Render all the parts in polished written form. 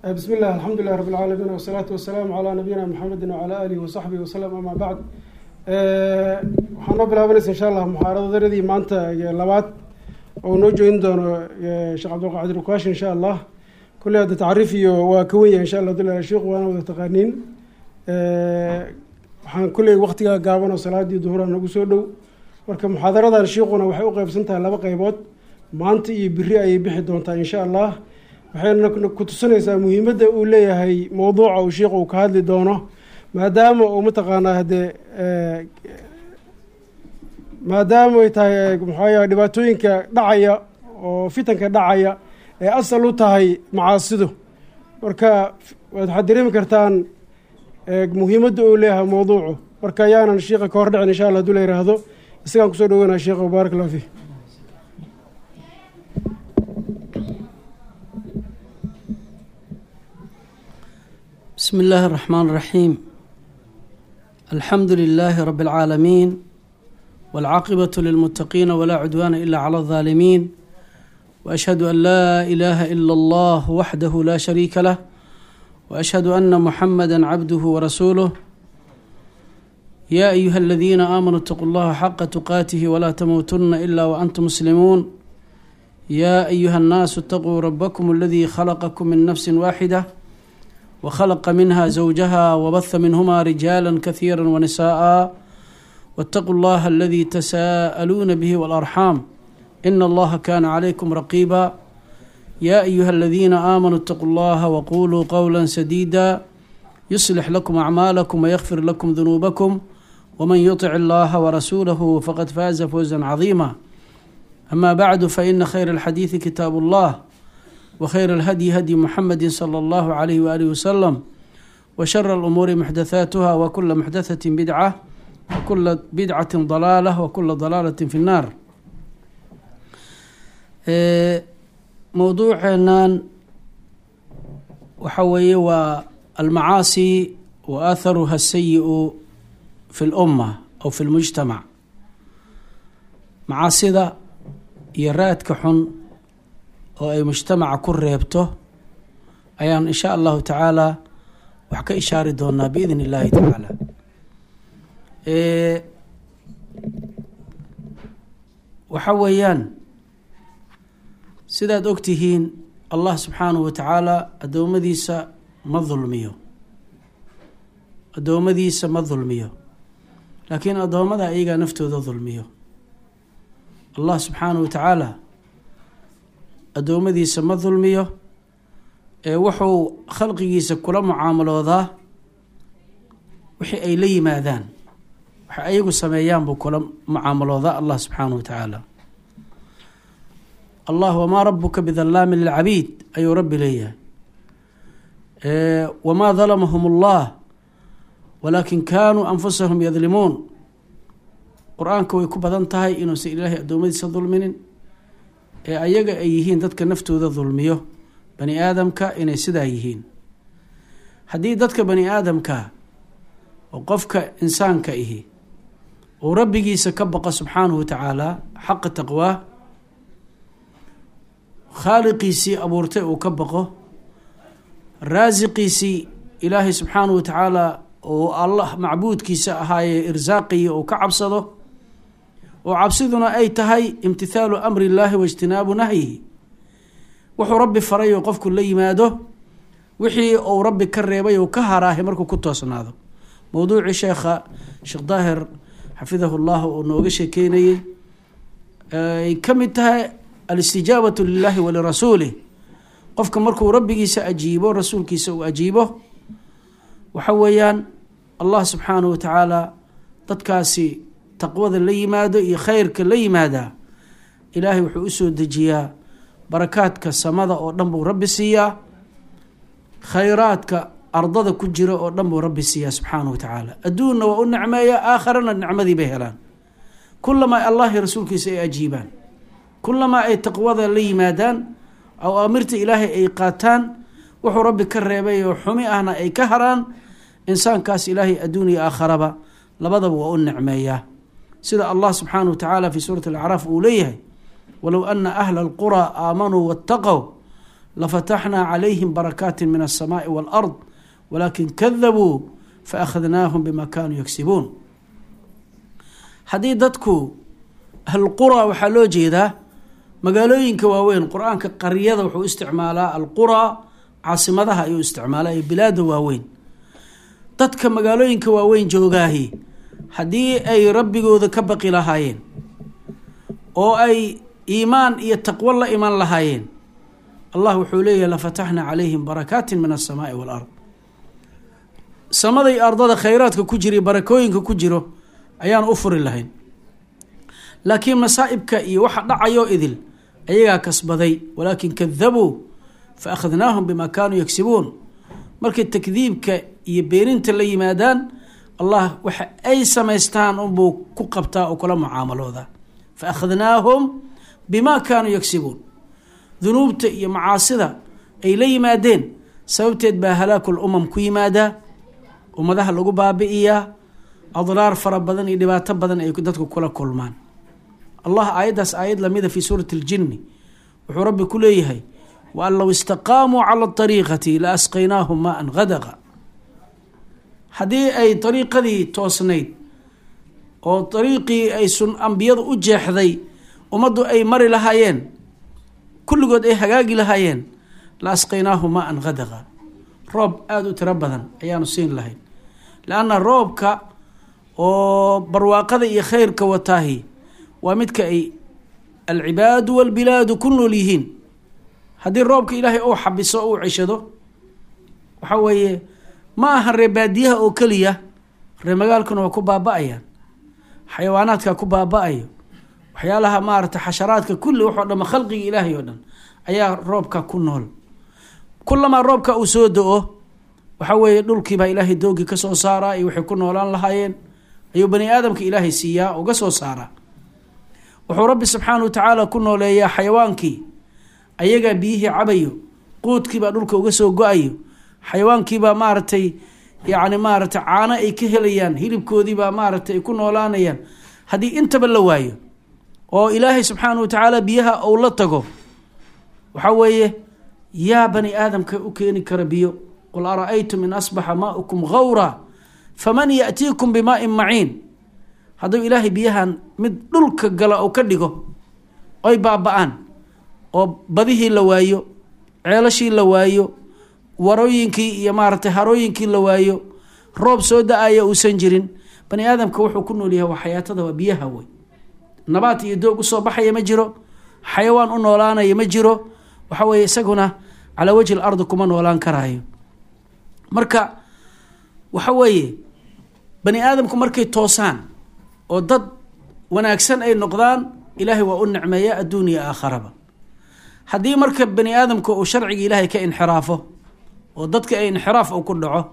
بسم الله الحمد لله رب العالمين والصلاة والسلام على نبينا محمد وعلى آله وصحبه وسلم أما بعد waxaan noo bilaabanaysa insha allah muxaaradaradii maanta iyo labaad oo noo joogin doono sheekh cabdulqaadir ukaash insha allah kulli hadda tacriif iyo waa ka wen yahay insha allah dul sheekhu waana wada taqaaniin waxaan kulley waqtigaa gaaban oo salaadii duhura nagu soo dhow marka muxaadaradan sheekhuna waxay u qeybsan tahay laba qeybood maanta iyo biri ayay bixi doontaa insha allah waxayna ku tusinaysaa muhiimadda uu leeyahay mowduuca uu sheekhu uu ka hadli doono maadaama uu mataqaanaa haddee maadaama ay tahay maxaa dhibaatooyinka dhacaya oo fitanka dhacaya ee asal u tahay macaasidu marka waxaad dareemi kartaan muhiimadda uu leeyahay mowduucu marka ayaanan sheekha ka hor dhicin insha allah haduu la yiraahdo isagaan kusoo dhaweynaa sheekha baarak allah fiih. بسم الله الرحمن الرحيم. الحمد لله رب العالمين والعاقبة للمتقين ولا عدوان إلا على الظالمين وأشهد أن لا إله إلا الله وحده لا شريك له وأشهد أن محمدا عبده ورسوله. يا أيها الذين آمنوا اتقوا الله حق تقاته ولا تموتن إلا وأنتم مسلمون. يا أيها الناس اتقوا ربكم الذي خلقكم من نفس واحدة وخلق منها زوجها وبث منهما رجالا كثيرا ونساء واتقوا الله الذي تساءلون به والأرحام إن الله كان عليكم رقيبا. يا أيها الذين آمنوا اتقوا الله وقولوا قولا سديدا يصلح لكم أعمالكم ويغفر لكم ذنوبكم ومن يطع الله ورسوله فقد فاز فوزا عظيما. أما بعد فإن خير الحديث كتاب الله وخير الهدي هدي محمد صلى الله عليه وآله وسلم وشر الأمور محدثاتها وكل محدثة بدعة وكل بدعة ضلالة وكل ضلالة في النار. موضوعنا وحوي والمعاصي وآثرها السيء في الأمة أو في المجتمع. معاصي يرات كحن oo ay mujtamaca ku reebto ayaan insha allahu tacaala wax ka ishaari doonaa biidn illaahi tacaala. waxa weeyaan sidaad ogtihiin allah subxaanahu wa tacaala addoommadiisa ma dulmiyo laakiin addoommada ayagaa naftooda dulmiyo. allah subxaanahu wa tacaala addoommadiisa ma dulmiyo ee wuxuu khalqigiisa kula mucaamaloodaa wixii ay la yimaadaan waxa ayagu sameeyaan buu kula mucaamaloodaa allah subxaanahu wa tacaala. allah wamaa rabuka bidallaamin lilcabiid ayuu rabbi leeyahay. wamaa dalamahum allah walaakin kaanuu anfusahum yadlimuun. qur-aanka way ku badan tahay inuusan ilaahay addoommadiisa dulminin ee ayaga ay yihiin dadka naftooda dulmiyo bani aadamka inay sidaa yihiin. haddii dadka bani aadamka oo qofka insaanka ihi uu rabbigiisa ka baqo subxaanahu wa tacaala xaqa taqwaa, khaaliqiisii abuurtay uu ka baqo, raasiqiisii ilaahay subxaanahu wa tacaala oo allah macbuudkiisa ahaaye irsaaqiya uu ka cabsado oo cabsiduna ay tahay imtithaalu amri illaahi waijtinaabu nahyihi. wuxuu rabbi faray oo qofku la yimaado, wixii uu rabbi ka reebay oo ka haraahay markuu ku toosnaado. mowduucii sheekh daahir xafidahu llah uu nooga sheekeynayey ay ka mid tahay alistijaabatu lilaahi walirasuulih. qofka markuu rabbigiisa ajiibo rasuulkiisa uu ajiibo waxa weeyaan allah subxaanahu wa tacaala dadkaasi taqwada la yimaado iyo khayrka la yimaada ilaahay wuxuu usoo dejiyaa barakaadka samada oo dhan buu rabbi siiyaa, khayraadka ardada ku jira oo dhan buu rabbi siiyaa subxaanahu wa tacaala. adduunna waa u nicmeeya, aakharana nicmadii bay helaan. kulamaa allahi rasuulkiisa ay ajiibaan, kulamaa ay taqwada la yimaadaan, awaamirta ilaahay ay qaataan, wuxuu rabbi ka reebay oo xumi ahna ay ka haraan, insaankaas ilaahay adduun iyo aakharaba labadaba waa u nicmeeyaa. sida allah subxaanahu wa tacaala fi suurati alacraaf uu leeyahay walow ana ahla alquraa aamanuu waataqow lafataxnaa calayhim barakaatin min alsamaa'i waalard walaakin kadabuu faakhadnaahum bima kaanuu yagsibuun. haddii dadku ahlulquraa waxaa loo jeedaa magaalooyinka waaweyn. qur-aanka qaryada wuxuu isticmaalaa alquraa, caasimadaha ayuu isticmaalaa ee bilaada waaweyn. dadka magaalooyinka waaweyn joogaahi haddii ay rabbigooda ka baqi lahaayeen oo ay iimaan iyo taqwo la iman lahaayeen, allah wuxuu leeyahay lafataxna calayhim barakaatin min alsamaa'i waalard. samada iyo ardada khayraadka ku jira, barakooyinka ku jiro ayaan u furi lahayn. laakiin masaa'ibka iyo waxa dhacayo idil ayagaa kasbaday. walaakin kadabuu fa akhadnaahum bima kaanuu yagsibuun. markay takdiibka iyo beeninta la yimaadaan, allah waxa ay samaystaan unbuu ku qabtaa oo kula mucaamalooda. fa akhadnaahum bima kaanuu yagsibuun. dunuubta iyo macaasida ay la yimaadeen sababteed baa halaakul umam ku yimaadaa, ummadaha lagu baabi'iyaa, adraar fara badan iyo dhibaato badan ay dadku kula kulmaan. allah aayaddaas aayad lamida fii suurati aljinni wuxuu rabbi ku leeyahay waan low istaqaamuu cala ariiqati la asqaynaahum maan gadaqa. haddii ay ariiqadii toosnayd oo ariiqii ay ambiyadu u jeexday ummaddu ay mari lahaayeen, kulligood ay hagaagi lahaayeen, la asqaynaahum maan gadaqa. roob aada u tiro badan ayaanu siin lahayn. lanna roobka oo barwaaqada iyo khayrka wataahi waa midka ay alcibaadu walbilaadu ku nool yihiin. haddii roobka ilaahay uu xabiso uu ceshado, waxa weeye ma aha ree baadiyaha oo keliya, ree magaalkuna waa ku baaba-ayaan, xayawaanaadka ku baaba-ayo, waxyaalaha maarata xasharaadka kulli waxoo dhama khalqiga ilaahay oo dhan ayaa roobka ku nool. kulamaa roobka uu soo do-o, waxa weeye dhulkiibaa ilaahay doogii ka soo saaraa iyo waxay ku noolaan lahaayeen ayuu bani aadamka ilaahay siiyaa uga soo saaraa. wuxuu rabbi subxaana wa tacaala ku nooleeyaa xayawaankii, ayagaa biyihii cabayo, quudkiibaa dhulka uga soo go-ayo, xayawaankiibaa maaragtay yani maaragtay caano ay ka helayaan, hilibkoodiibaa maaragtay ay ku noolaanayaan. haddii intaba la waayo oo ilaahay subxaana wa tacaala biyaha uu la tago, waxaa weeye yaa bani aadamka u keeni kara biyo. qul ara'aytum in asbaxa maaukum gawra faman ya'tiikum bimaa'in maciin. hadduu ilaahay biyahan mid dhulka gala oo ka dhigo oy baaba-aan, oo badihii la waayo, ceelashii la waayo, warooyinkii iyo maaragtay harooyinkii la waayo, roob soo da-aya uusan jirin, bani aadamka wuxuu ku nool yahay waa xayaatada, waa biyaha wey. nabaat iyo doog usoo baxaya ma jiro, xayawaan u noolaanaya ma jiro, waxa weeye isaguna calaa wajhi lardi kuma noolaan karaayo. marka waxa weeye bani aadamku markay toosaan oo dad wanaagsan ay noqdaan, ilaahay waa u nicmeeya adduuniya aakharaba. haddii marka bani aadamku uu sharciga ilaahay ka inxiraafo oo dadka ay inxiraaf u ku dhaco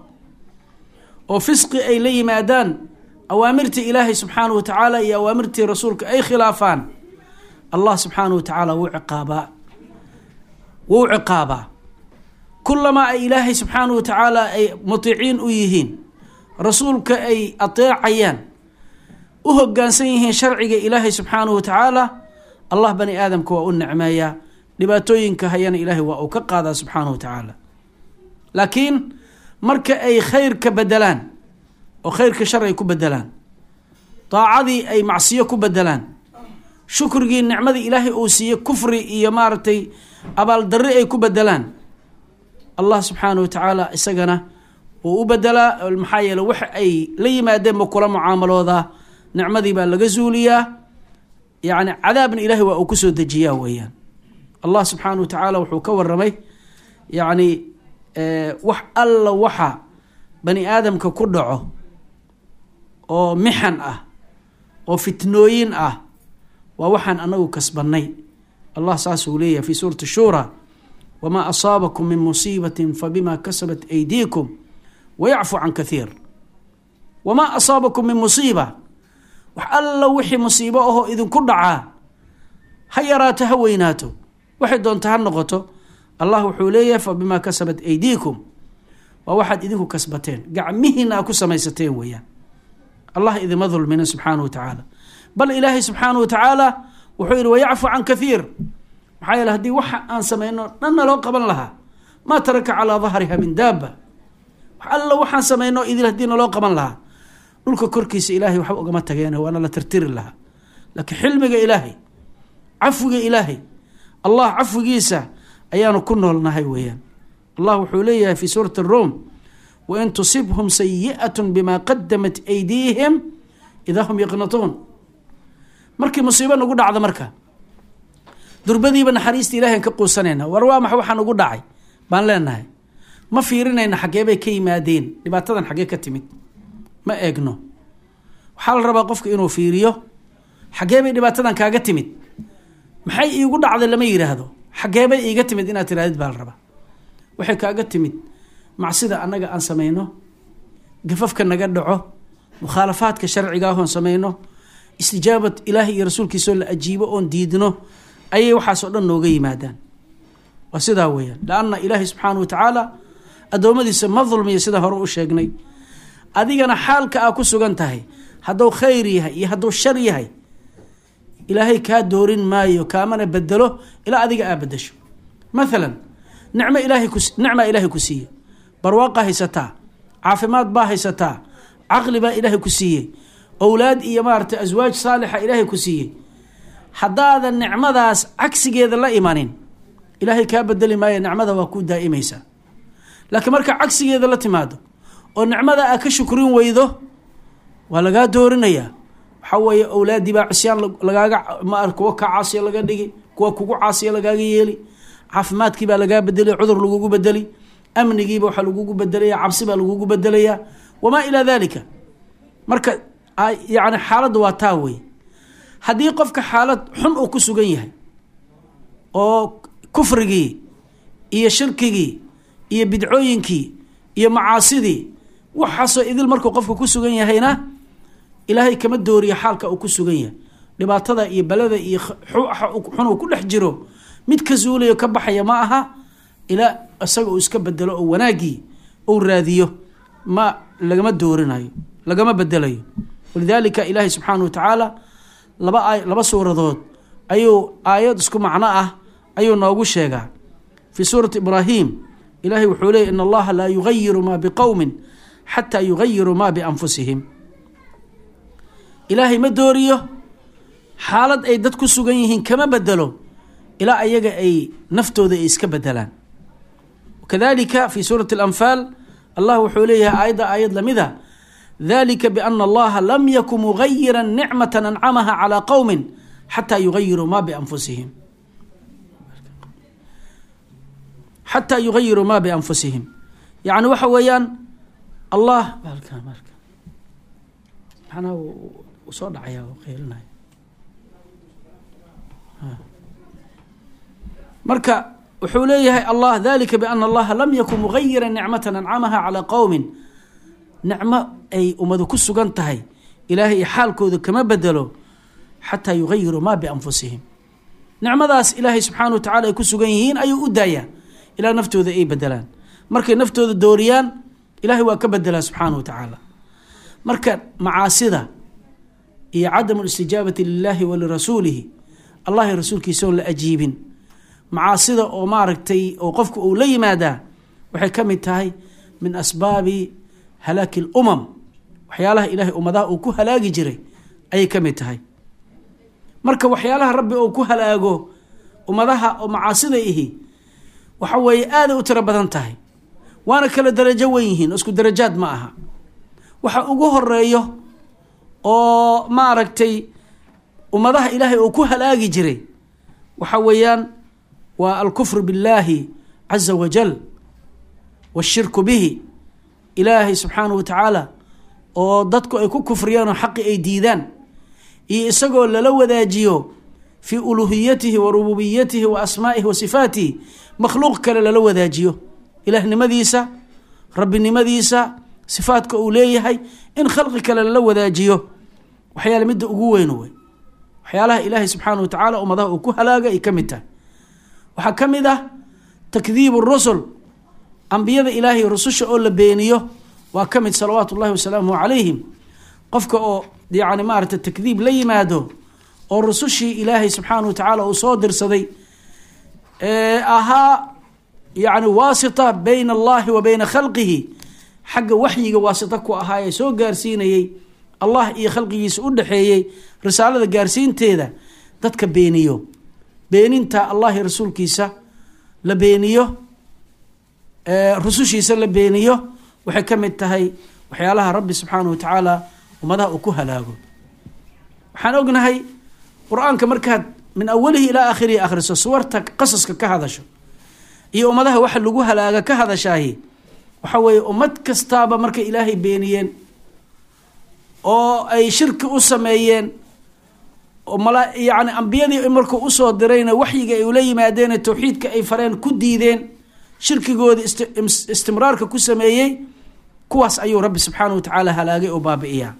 oo fisqi ay la yimaadaan, awaamirtii ilaahay subxaana wa tacaala iyo awaamirtii rasuulka ay khilaafaan, allah subxaana wa tacaala wuu ciqaabaa. kulamaa ay ilaahay subxaana wa tacaala ay mutiiciin u yihiin, rasuulka ay ateecayaan, u hogaansan yihiin sharciga ilaahay subxaana wa tacaala, allah bani aadamka waa u nicmeeyaa, dhibaatooyinka hayana ilaahay waa uu ka qaadaa subxaana wa tacaala. laakiin marka ay khayrka bedelaan oo khayrka shar ay ku bedelaan, daacadii ay macsiyo ku bedelaan, shukrigii nicmadii ilaahay uu siiye kufri iyo maaragtay abaaldarri ay ku bedelaan, allah subxaana wa tacaala isagana wuu u bedelaa. maxaa yeele waxa ay la yimaadeen ba kula mucaamaloodaa, nicmadii baa laga zuuliyaa, yani cadaabna ilaahay waa uu kusoo dejiyaa weeyaan. allah subxaana wa tacaala wuxuu ka waramay yani wax alla waxa bani aadamka ku dhaco oo mixan ah oo fitnooyin ah, waa waxaan anagu kasbanay. allah saasuu leeyahay fi suurati shura, wamaa asaabakum min musiibatin fabima kasabat aydiikum wayacfu can kathiir. wamaa asaabakum min musiiba, wax alla wixii musiibo ahoo idinku dhacaa, ha yaraato ha weynaato, waxay doonta ha noqoto, allah wuxuu leeyahay fabimaa kasabat aydiikum, waa waxaad idinku kasbateen, gacmihiina a ku samaysateen weeyaan. allah idima dulmina subxaana wa tacaala, bal ilaahay subxaana wa tacaala wuxuu yihi wayacfu can kathiir, maxaa yeele haddii waxa aan samayno dhanna loo qaban lahaa maa taraka calaa dahriha min daaba, wax alla waxaan samayno idil haddii naloo qaban lahaa dhulka korkiisa ilaahay waxba ugama tageen, waana la tirtiri lahaa. laakiin xilmiga ilaahay, cafwiga ilaahay, allah cafwigiisa ayaanu ku noolnahay weeyaan. allah wuxuu leeyahay fi suurati aruum, wain tusibhum sayi'at bima qadamat aydiihim idaa hum yaqnatuun. markii musiibo nagu dhacda marka durbadiiba naxariista ilahay ka quusanayna, war waa maxa waxaa nagu dhacay baan leenahay, ma fiirinayna xaggee bay ka yimaadeen, dhibaatadan xaggee ka timid ma eegno. waxaa la rabaa qofka inuu fiiriyo xaggee bay dhibaatadan kaaga timid, maxay iigu dhacday lama yidhaahdo, xaggee bay iiga timid inaad tirahdid baa la rabaa. waxay kaaga timid macsida annaga aan samayno, gafafka naga dhaco, mukhaalafaadka sharciga ahoon samayno, istijaabad ilaahay iyo rasuulkiisoo la ajiibo oon diidno, ayay waxaasoo dhan nooga yimaadaan. waa sidaa weeyaan, laanna ilaahay subxaanahu watacaala addoommadiisa ma dulmiyo, sida hore u sheegnay. adigana xaalka aa ku sugan tahay hadduu khayr yahay iyo hadduu shar yahay, ilaahay kaa doorin maayo, kaamana bedelo ilaa adiga aa bedesho. maalan nicmaa ilaahay ku siiye, barwaaqa haysataa, caafimaad baa haysataa, caqli baa ilaahay ku siiyey, owlaad iyo maaragtay aswaaj saalixa ilaahay ku siiyey. haddaadan nicmadaas cagsigeeda la imanin, ilaahay kaa bedeli maayo, nicmada waa ku daa'imaysaa. laakiin marka cagsigeeda la timaado oo nicmada aa ka shukrin weydo, waa lagaa doorinayaa. waxaa weeye owlaaddii baa cisyaan lagaaga kuwa ka caasiya laga dhigi, kuwa kugu caasiya lagaaga yeeli, caafimaadkii baa lagaa bedeli, cudur lagugu bedeli, amnigiiba waxaa lagugu bedelaya, cabsi baa lagugu bedelayaa, wamaa ilaa dalika. marka yani xaaladda waa taa wey. haddii qofka xaalad xun uu ku sugan yahay oo kufrigii iyo shirkigii iyo bidcooyinkii iyo macaasidii waxaasoo idil markuu qofka ku sugan yahayna, ilaahay kama dooriyo xaalka uu ku sugan yahay. dhibaatada iyo balada iyo xun uu ku dhex jiro mid ka zuulayo ka baxaya ma aha, ilaa isaga uu iska bedelo oo wanaaggii uu raadiyo, ma lagama doorinayo, lagama bedelayo. walidaalika ilaahay subxaanahu watacaala laba suuradood ayuu aayad isku macno ah ayuu noogu sheegaa. fii suurati ibraahim ilaahay wuxuu leeyay in allaha laa yugayiru maa biqowmin xataa yugayiru maa bianfusihim. ilaahay ma dooriyo xaalad ay dad ku sugan yihiin, kama bedelo ilaa ayaga ay naftooda ay iska bedelaan. kadalika fii suurati alanfaal allah wuxuu leeyahay aayad lamida, dalika biana allaha lam yakun mugayiran nicmata ancamaha calaa qowmin xataa yugayiruu maa bianfusihim, xataa yugayiruu maa bianfusihim. yani waxa weeyaan allah manaa soo dhacaya qeylinaya. marka wuxuu leeyahay allah, dalika biana allaha lam yakun mugayiran nicmata ancamaha calaa qowmin, nicmo ay ummadu ku sugan tahay ilaahay xaalkooda kama bedelo xataa yugayiruu maa bianfusihim. nicmadaas ilaahay subxaana wa tacala ay ku sugan yihiin ayuu u daayaa ilaa naftooda ay bedelaan. markay naftooda dooriyaan, ilaahay waa ka bedelaa subxaana wa tacaala. marka macaasida iyo cadamu listijaabati lilahi wa lirasuulihi, allahi rasuulkiisa oon la ajiibin, macaasida oo maaragtay oo qofku uu la yimaadaa, waxay ka mid tahay min asbaabi halaaki lumam, waxyaalaha ilaahay ummadaha uu ku halaagi jiray ayay ka mid tahay. marka waxyaalaha rabbi uu ku halaago ummadaha oo macaasida ihi waxa weeye aaday u tiro badan tahay, waana kala darajo wen yihiin, isku darajaad ma aha. waxa ugu horeeyo oo maaragtay ummadaha ilaahay uu ku halaagi jiray waxa weeyaan waa alkufru biاllaahi caza wajal washirku bihi, ilaahay subxaanahu wa tacaala oo dadku ay ku kufriyaan oo xaqi ay diidaan, iyo isagoo lala wadaajiyo fii uluhiyatihi wa rububiyatihi wa asmaa'ihi wa sifaatihi, makhluuq kale lala wadaajiyo ilaahnimadiisa, rabbinimadiisa, sifaadka uu leeyahay, in khalqi kale lala wadaajiyo, waxyaala midda ugu weyn wey. waxyaalaha ilaahay subxaanahu wa tacaala ummadaha uu ku halaaga ay ka mid tahay. waxaa ka mid ah takdiibu rusul, ambiyada ilaahay rususha oo la beeniyo waa ka mid, salawaatu ullahi wasalaamuhu calayhim. qofka oo yani maaragtay takdiib la yimaado oo rusushii ilaahay subxaanahu wa tacaala uu soo dirsaday ahaa yani waasita bayna allahi wa bayna khalqihi, xagga waxyiga waasita ku ahaa ee soo gaarsiinayey allah iyo khalqigiisa u dhexeeyey risaalada gaarsiinteeda, dadka beeniyo, beeninta allah iyo rasuulkiisa la beeniyo, rusushiisa la beeniyo, waxay ka mid tahay waxyaalaha rabbi subxaanahu watacaala ummadaha uu ku halaago. waxaan ognahay qur-aanka markaad min awalihi ilaa aakhirihi akhriso, suwarta qasaska ka hadasho iyo ummadaha waxa lagu halaaga ka hadashaahi, waxa weeye ummad kastaaba markay ilaahay beeniyeen oo ay shirki u sameeyeen, yani ambiyadii markuu usoo dirayna waxyiga ay ula yimaadeen ee tawxiidka ay fareen ku diideen, shirkigoodii istimraarka ku sameeyey, kuwaas ayuu rabbi subxaanahu watacaala halaagay oo baabi'iyaa.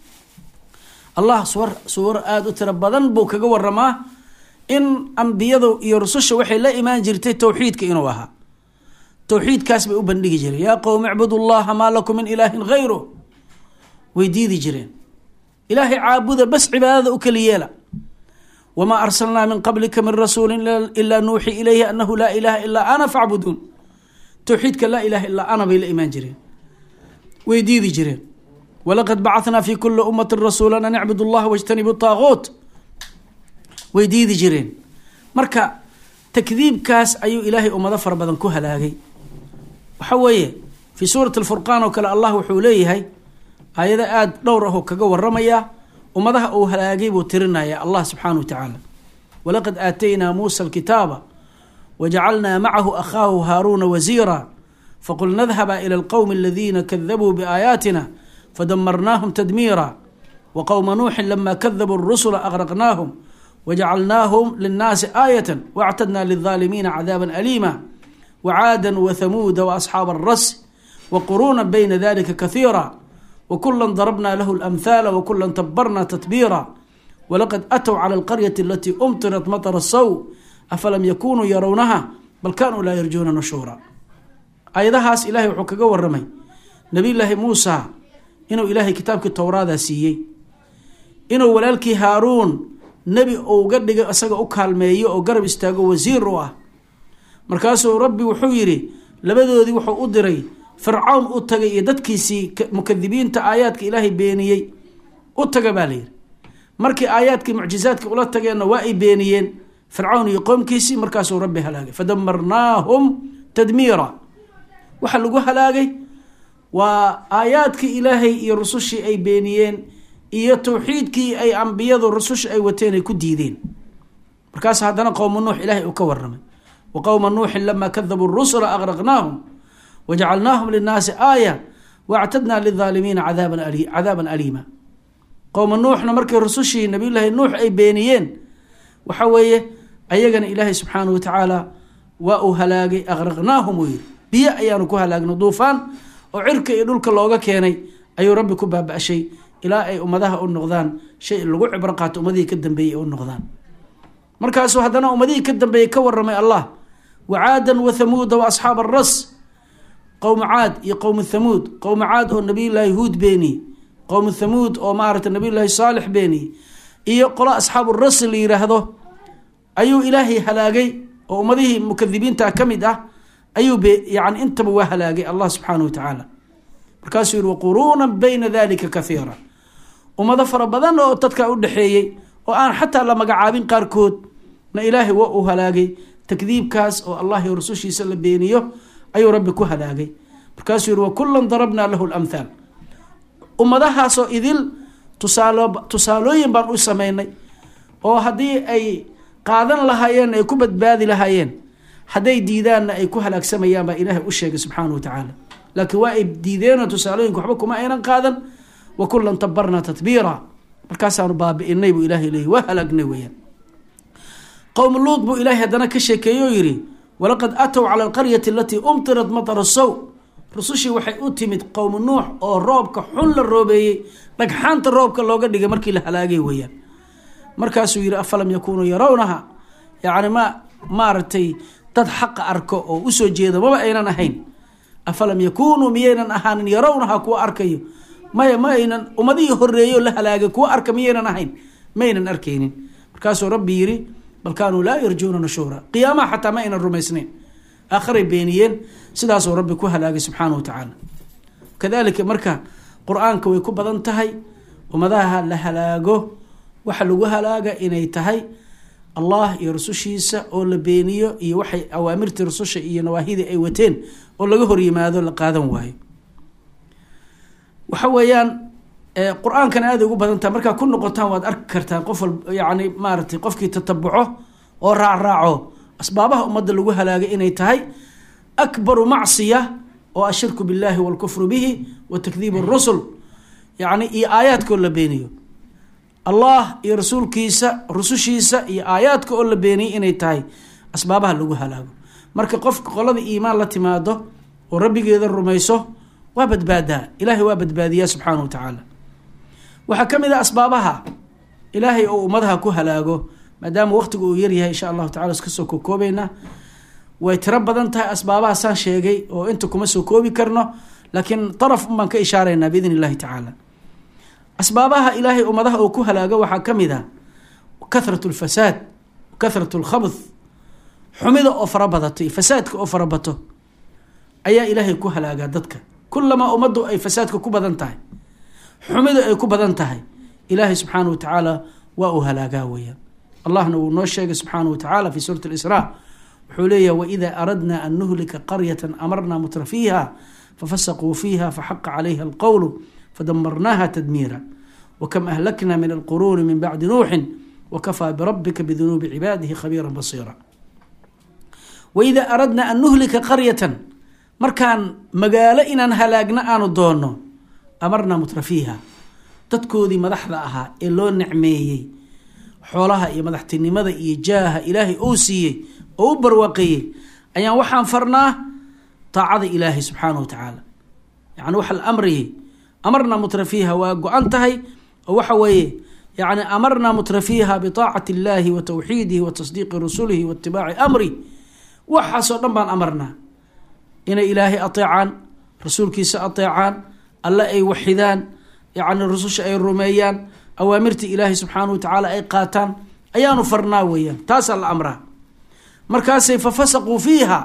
allah suwar aada u tiro badan buu kaga waramaa in ambiyadu iyo rususha waxay la imaan jirtay tawxiidka inuu ahaa, tawxiidkaas bay u bandhigi jireen. yaa qowmi icbudu llaha maa lakum min ilaahin hayru, way diidi jireen, ilaahay caabuda bas cibaadada u keli yeela. wamaa arsalnaa min qablika min rasuulin ilaa nuuxii ilayhi anahu laa ilaaha ilaa ana facbuduun, tawxiidka laa ilaha ilaa ana bay la imaan jireen, way diidi jireen. walaqad bacanaa fi kuli ummati rasuula an icbudu llaha wajtanibu taaguut, way diidi jireen. marka takdiibkaas ayuu ilaahay ummado fara badan ku halaagay. waxa weeye fii suurati alfurqaan oo kale allah wuxuu leeyahay aayado aada dhowr ahoo kaga waramaya ummadaha uu halaagay buu tirinaya allah subxaanahu watacaala. walaqad aataynaa muusa alkitaaba wajacalnaa macahu akhaahu haaruuna wasiira faqulna idhaba ila alqowmi aladiina kadabuu biaayaatina fadamarnaahum tadmiira waqowma nuuxin lama kadabuu rusula agraqnaahum wajacalnaahum linnaasi aayatan wactadna lilظaalimiina cadaaban aliima wacaada wathamuuda waasxaaba alras waquruuna bayna dalika kahiira wkula darabna lahu اlamhaala wkula tabarna tatbiira walaqad atw calى alqaryati alatii umtirat matara saw afalam yakunuu yarawnaha bal kanuu laa yarjuuna nushuura. aayadahaas ilahay wuxuu kaga waramay nabiy llaahi muusa inuu ilaahay kitaabkii towraada siiyey, inuu walaalkii haaruun nebi uga dhigay isaga u kaalmeeyo oo garab istaago wasiir u ah. markaasuu rabbi wuxuu yidhi labadoodii wuxuu u diray fircawn u tagay iyo dadkiisii mukadibiinta aayaadka ilaahay beeniyey u taga baa layidhi. markii aayaadkii mucjizaadka ula tageenna waa ay beeniyeen fircawn iyo qoomkiisii, markaasuu rabbi halaagay. fadamarnaahum tadmiira, waxa lagu halaagay waa aayaadkii ilaahay iyo rusushii ay beeniyeen iyo tawxiidkii ay ambiyadu rususha ay wateen ay ku diideen. markaas haddana qowma nuux ilaahay uu ka waramay waqowma nuuxin lama kadabuu rusula agraqnaahum wajacalnaahum linnaasi aaya wactadnaa lilظaalimiina cadaaban aliima. qowma nuuxna markay rusushii nabiy llaahi nuux ay beeniyeen, waxa weeye ayagana ilaahay subxaanahu watacaala waa uu halaagay, agraqnaahum uu yidhi, biyo ayaanu ku halaagno, duufaan oo cirka iyo dhulka looga keenay ayuu rabbi ku baaba-shay ilaa ay ummadaha u noqdaan shay lagu cibro qaato, ummadihii ka dambeeyey u noqdaan. markaasuu haddana ummadihii ka dambeeyey ka waramay allah wacaadan wathamuuda waasxaaba alras, qowma caad iyo qowmu thamuud, qowma caad oo nabiy llaahi huud beeniyey, qowmu thamuud oo maaragtay nabiy llaahi saalix beeniyey, iyo qolo asxaabu ras la yidhaahdo ayuu ilaahay halaagay oo ummadihii mukadibiinta ka mid ah ayuu yani intaba waa halaagay allah subxaanahu watacaala. markaasuu yihi waquruuna bayna dalika kahiira, ummado fara badan oo dadka u dhexeeyey oo aan xataa la magacaabin qaarkood na ilaahay waa uu halaagay. takdiibkaas oo allah iyo rusushiisa la beeniyo ayuu rabbi ku halaagay. markaasuu yihi wakula darabna lahu lamhaal, ummadahaasoo idil tusaalooyin baan u sameynay oo haddii ay qaadan lahaayeen ay ku badbaadi lahaayeen, hadday diidaanna ay ku halaagsamayaan baa ilaahay u sheegay subxaanahu watacaala. laakiin waa ay diideenoo tusaalooyinka waxba kuma aynan qaadan. wakulan tabarna tatbiira, markaasaanu baabi'inay buu ilahay leeyay, waa halaagnay weyaan. qowm luud buu ilaahay haddana ka sheekeeyey oo yidhi walaqad aatow cala alqaryati alatii umtirat matara saw, rusushii waxay u timid qowmu nuux oo roobka xun la roobeeyey, dhagxaanta roobka looga dhigay markii la halaagay weyaan. markaasuu yidhi afalam yakunuu yarawnaha, yacni maaragtay dad xaqa arko oo usoo jeeda maba aynan ahayn. afalam yakunuu miyaynan ahaanin yarawnaha kuwa arkayo, maya ma aynan ummadihii horeeyo la halaagay kuwa arka miyaynan ahayn, maynan arkaynin. markaasuu rabbi yidhi bal kaanuu laa yarjuuna nushuura qiyaamaha xataa ma aynan rumaysnayn aakharay beeniyeen sidaasuu rabbi ku halaagay subxaanahu wa tacaala kadalika marka qur-aanka way ku badan tahay ummadaha la halaago waxa lagu halaaga inay tahay allah iyo rusushiisa oo la beeniyo iyo waxay awaamirtii rususha iyo nawaahidii ay wateen oo laga hor yimaado la qaadan waayo waxa weeyaan qur-aankana aada ugu badan tahay markaa ku noqotaan waad arki kartaan qof walba yani maaragtay qofkii tatabuco oo raacraaco asbaabaha ummadda lagu halaagay inay tahay akbaru macsiya oo ashirku billahi walkufru bihi wa takdiibu rusul yani iyo aayaadka oo la beeniyo allah iyo rasuulkiisa rusushiisa iyo aayaadka oo la beeniyay inay tahay asbaabaha lagu halaago marka qofka qolada iimaan la timaado oo rabbigeeda rumayso waa badbaadaa ilaahay waa badbaadiyaa subxaanahu wa tacaala waxaa ka mid a asbaabaha ilaahay oo ummadaha ku halaago maadaama waqtigu uu yaryahay insha allahu tacala iska soo kokoobeynaa way tiro badan tahay asbaabahaasaan sheegay oo inta kuma soo koobi karno laakiin daraf unbaan ka ishaaraynaa biidn illahi tacaala asbaabaha ilaahay ummadaha oo ku halaago waxaa ka mid a kathratu lfasaad kathratu lkhabth xumida oo farabadato iyo fasaadka oo farabato ayaa ilaahay ku halaagaa dadka kulamaa ummaddu ay fasaadka ku badan tahay xumida ay ku badan tahay ilaahay subxaanahu wa tacaala waa uu halaagaa weeyaan allahna wuu noo sheegay subxaanahu wa tacaala fi suurati alisraa wuxuu leeyahay waida aradnaa an nuhlika qaryatan amarnaa mutra fiiha fafasaquu fiiha faxaqa calayha alqowlu fadamarnaaha tadmiira wakam ahlakna min alquruuni min bacdi nuuxin wakafaa birabbika bidunuubi cibaadihi khabiira basiira waida aradnaa an nuhlika qaryatan markaan magaalo inaan halaagna aanu doonno amarnaa mutra fiiha dadkoodii madaxda ahaa ee loo nicmeeyey xoolaha iyo madaxtinimada iyo jaaha ilaahay uu siiyey oo u barwaaqeeyey ayaan waxaan farnaa taacada ilaahay subxaanahu wa tacaala yani waxa la amriyey amarnaa mutra fiiha waa go-an tahay oo waxa weeye yani amarnaa mutra fiiha bitaacati illaahi wa tawxiidihi wa tasdiiqi rusulihi wa itibaaci amri waxaasoo dhan baan amarnaa inay ilaahay ateecaan rasuulkiisa ateecaan alle ay waxidaan yani rususha ay rumeeyaan awaamirtii ilaahay subxaanahu wa tacaala ay qaataan ayaanu farnaa weeyaan taasaa la amraa markaasay fafasaquu fiiha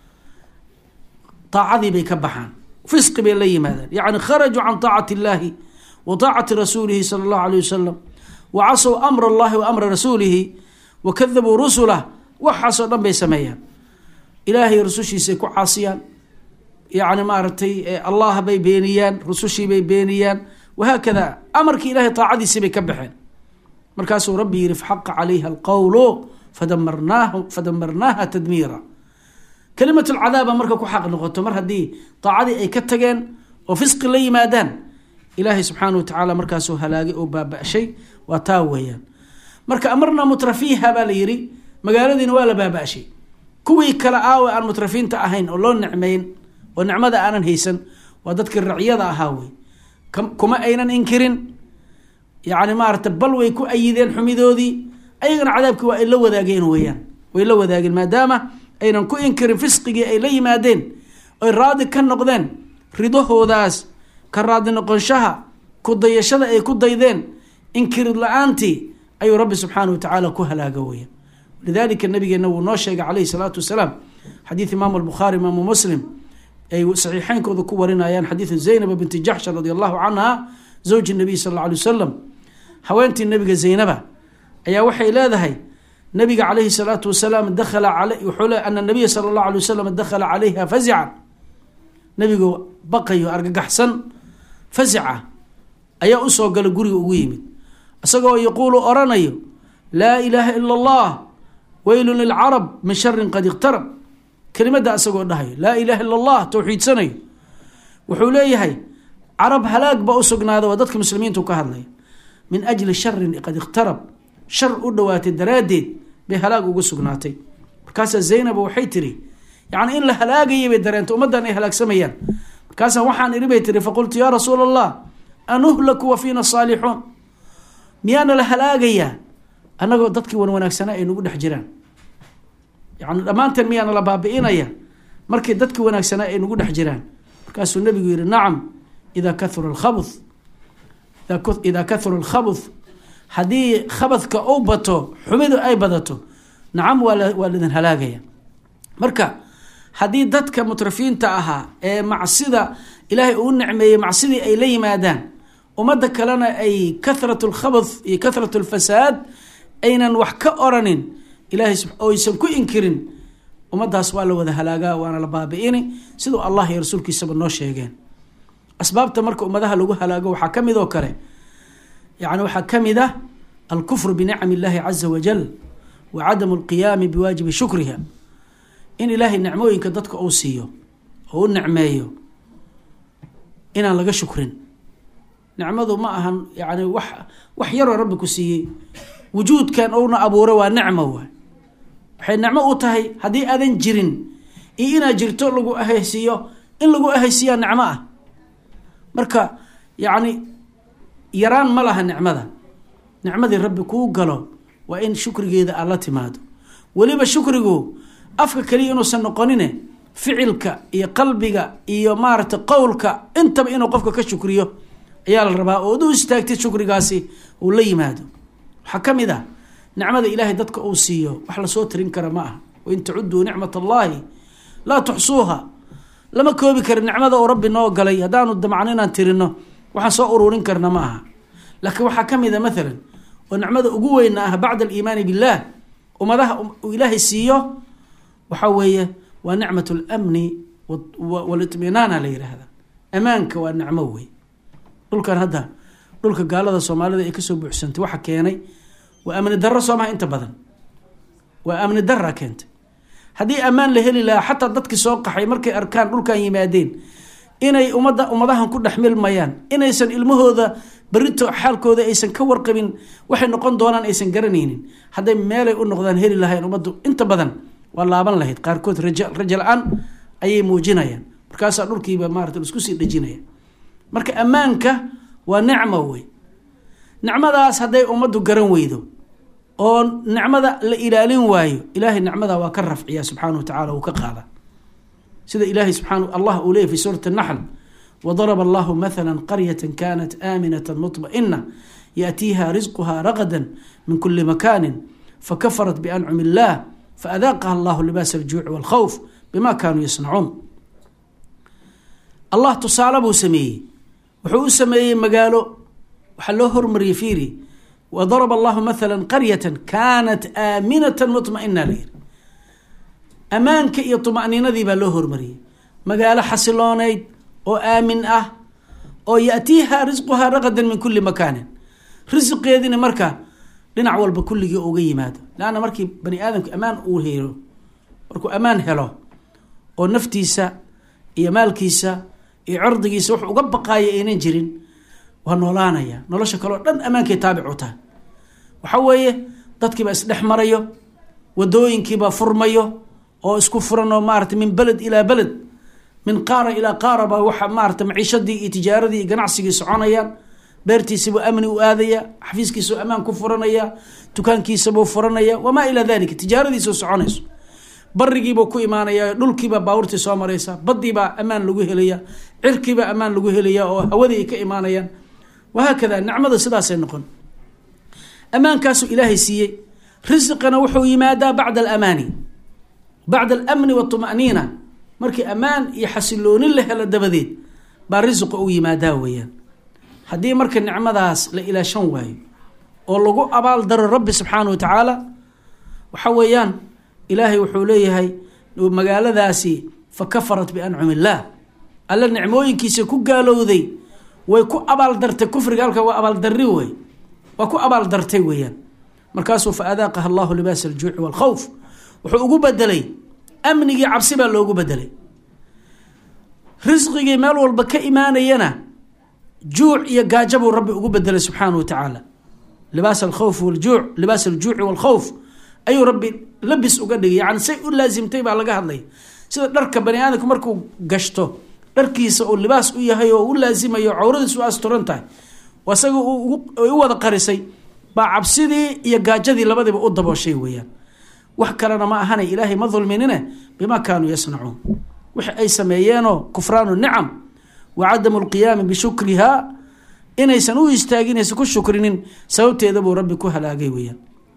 taacadii bay ka baxaan fisqi bay la yimaadaan yani kharajuu can taacati illaahi wa taacati rasuulihi sala allahu alayh wasalam wa casow amra allahi wa amra rasuulihi wa kadabuu rusulah waxaasoo dhan bay sameeyaan ilaahay rusushiisay ku caasiyaan yani maaragtay allah bay beeniyaan rusushii bay beeniyaan wahaakada amarkii ilahay taacadiisii bay ka baxeen markaasuu rabbi yihi faxaqa calayha alqowlu fadamarnaaha tadmiira kalimat lcadaaba marka ku xaq noqoto mar haddii taacadii ay ka tageen oo fisqi la yimaadaan ilaahay subxaanahu wa tacaala markaasuu halaagay oo baaba-shay waa taa weeyaan marka amarnaa mutra fiiha baa la yihi magaaladiina waa la baaba-shay kuwii kale aawe aan mutrafiinta ahayn oo loo nicmeyn oo nicmada aanan haysan waa dadkii racyada ahaa wey kuma aynan inkirin yani maarata bal way ku ayideen xumidoodii ayagana cadaabkii waa ay la wadaageen weeyaan way la wadaageen maadaama aynan ku inkirin fisqigii ay la yimaadeen oy raadi ka noqdeen ridahoodaas ka raadi noqonshaha ku dayashada ay ku daydeen inkirid la-aantii ayuu rabbi subxaanahu wa tacaala ku halaaga weeyaan lidalika nabigeena wuu noo sheegay calayhi salaatu wasalaam xadiid imaamu albukhaari imaamu muslim ay saxiixeynkooda ku warinayaan xadiidu zaynaba binti jaxshan radi allahu canha zawji nabiy sal alla alay wasalam haweentii nabiga zaynaba ayaa waxay leedahay nabiga calayhi salaatu wasalaam wuxuu le ana nabiya sala allahu alay wasalam dakhala calayha fazican nabigu baqayo argagaxsan fazica ayaa usoo gala guriga ugu yimid isagoo yaquulu oranayo laa ilaaha ila allah weylun lilcarab min sharin qad iqtarab kelimada isagoo dhahayo laa ilaha ila allah towxiidsanayo wuxuu leeyahay carab halaag baa usugnaada waa dadka muslimiintu ka hadlaya min ajli sharin qad iqtarab shar u dhawaatay daraaddeed bay halaag ugu sugnaatay markaasaa zaynaba waxay tiri yani in la halaagayay bay dareentay ummaddan ay halaagsamayaan markaasaa waxaan iri bay tiri faqultu yaa rasuula allah anuhlaku wa fiina saalixuun miyaana la halaagayaa annagoo dadkii wanwanaagsanaa ay nagu dhex jiraan yani dhammaanteen miyaana la baabi'inaya markay dadkii wanaagsanaa ay nagu dhex jiraan markaasuu nabigu yihi nacam idaa kahura alkhabuth haddii khabadka u bato xumidu ay badato nacam waa lidin halaagaya. marka haddii dadka mutrafiinta ahaa ee macsida ilaahay uu nicmeeyey macsidii ay la yimaadaan, ummadda kalena ay kathratu lkhabath iyo kathratu lfasaad aynan wax ka oranin ilaahay oysan ku inkirin, ummaddaas waa la wada halaagaa, waana la baabi'ini siduu allah iyo rasuulkiisaba noo sheegeen. asbaabta marka ummadaha lagu halaago waxaa ka mid oo kale, yani waxaa ka mid ah alkufru binicami illaahi caza wajal wa cadamu alqiyaami biwaajibi shukriha. in ilaahay nicmooyinka dadka uu siiyo oo u nicmeeyo inaan laga shukrin. nicmadu ma ahan yani wax yaroo rabbi ku siiyey, wujuudkan uuna abuuray waa nicmo waay. waxay nicmo u tahay haddii aadan jirin iyo inaad jirto lagu ahaysiiyo, in lagu ahaysiiyaa nicmo ah. marka yani yaraan ma laha nicmada. nicmadii rabbi kuu galo waa in shukrigeeda aad la timaado. weliba shukrigu afka kaliya inuusan noqonine ficilka iyo qalbiga iyo maaragtay qowlka intaba inuu qofka ka shukriyo ayaa la rabaa, oo u istaagtay shukrigaasi uu la yimaado. waxaa ka mid ah nicmada ilaahay dadka uu siiyo wax lasoo tirin kara ma aha. wain tacuduu nicmat allaahi laa tuxsuuha, lama koobi karin nicmada uu rabbi noo galay. haddaanu damacno inaan tirino waxaan soo ururin karna ma aha. laakiin waxaa ka mid a maalan oo nicmada ugu weyna ah bacda aliimaani billaah ummadaha uu ilaahay siiyo waxaa weeye waa nicmat lamni walitminaana la yidhaahda. amaanka waa nicmo wey. dhulkan hadda dhulka gaalada soomaalida ay kasoo buuxsantay waxa keenay waa amni darro soomaha inta badan, waa amni darra keentay. haddii ammaan la heli lahaa xataa dadkii soo qaxay markay arkaan dhulkan yimaadeen inay ummadahan ku dhex milmayaan, inaysan ilmahooda berito xaalkooda aysan ka warqabin, waxay noqon doonaan aysan garanaynin, hadday meelay u noqdaan heli lahayn ummaddu inta badan waa laaban lahayd. qaarkood rajo la-aan ayay muujinayaan, markaasaa dhulkiiba maarata isku sii dhejinaya. marka ammaanka waa nicmo wey. nicmadaas hadday ummaddu garan weydo oo nicmada la ilaalin waayo, ilaahay nicmada waa ka rafciya subxaanahu wa tacala, uu ka qaada. sida ilaahay allah uu leeyay fi suurati naxl, wadaraba allahu mathala qaryata kanat aaminata muطma'ina yaأtiiha risquha ragadan min kuli makani fakafarat biancumi illah faadaaqaha allahu libaas aljuuci wاlkhawf bima kanuu yasnacuun. allah tusaale buu sameeyey, wuxuu u sameeyey magaalo, waxaa loo hormariyey fiiri, wadaraba allahu mathala qaryata kanat aaminata muطma'ina la yiri. ammaanka iyo طuma'niinadii baa loo hormariyey. magaalo xasilooneyd oo aamin ah oo yaأtiiha risquhaa ragadan min kuli makaanin, risqeedina marka dhinac walba kulligii uga yimaado. lanna markii bani aadamka ammaan uu helo, markuu ammaan helo oo naftiisa iyo maalkiisa iyo cirdigiisa wax uga baqaaya aynan jirin, waa noolaanaya. nolosha kaleo dhan ammaankay taabic u tahay. waxaa weeye dadkiibaa isdhex marayo, wadooyinkiibaa furmayo oo isku furan oo maarata min beled ilaa beled, min qaara ilaa qaara baa waxa maarata maciishadii iyo tijaaradii iyo ganacsigii soconayaan. beertiisabuu amni u aadaya, xafiiskiisuu ammaan ku furanaya, dukaankiisabuu furanaya, wamaa ilaa dalika. tijaaradiisuu soconayso, barigiibuu ku imaanaya, dhulkiibaa baabuurtii soo maraysa, badiibaa ammaan lagu helaya, cirkiibaa ammaan lagu helaya oo hawadii ay ka imaanayaan. wahaakada nicmada sidaasay noqon. ammaankaasuu ilaahay siiyey. risqana wuxuu yimaadaa bacda alamaani, bacda alamni waطuma'niina. markii ammaan iyo xasiloonin la helo dabadeed baa risqa u yimaadaa weeyaan. haddii marka nicmadaas la ilaashan waayo oo lagu abaal daro rabbi subxaanahu wa tacaala, waxa weeyaan ilaahay wuxuu leeyahay magaaladaasi fakafarat biancumi illaah, alla nicmooyinkiisa ku gaalowday, way ku abaaldartay. kufriga halka waa abaaldarri wey, waa ku abaaldartay weeyaan. markaasuu faadaaqaha allahu libaas aljuuci wاlkhawf, wuxuu ugu bedelay amnigii cabsi baa loogu bedelay. risqigii meel walba ka imaanayana juuc iyo gaajo buu rabbi ugu bedelay subxaanahu wa tacaala. libaas alkhawf waljuuc, libaas aljuuci wاlkhawf ayuu rabbi labis uga dhigay. yani say u laasimtay baa laga hadlay. sida dharka bani aadamku markuu gashto dharkiisa uu libaas u yahay oo u laasimayo, cawradiis u asturan tahay, isaga u wada qarisay, baa cabsidii iyo gaajadii labadiiba u dabooshay weeyaan. wax kalena ma ahana ilaahay ma dulminine bimaa kaanuu yasnacuun, wixi ay sameeyeenoo kufraanu nicam wa cadamu lqiyaami bishukriha, inaysan u istaaginaysa ku shukrinin sababteeda buu rabbi ku halaagay weeyaan.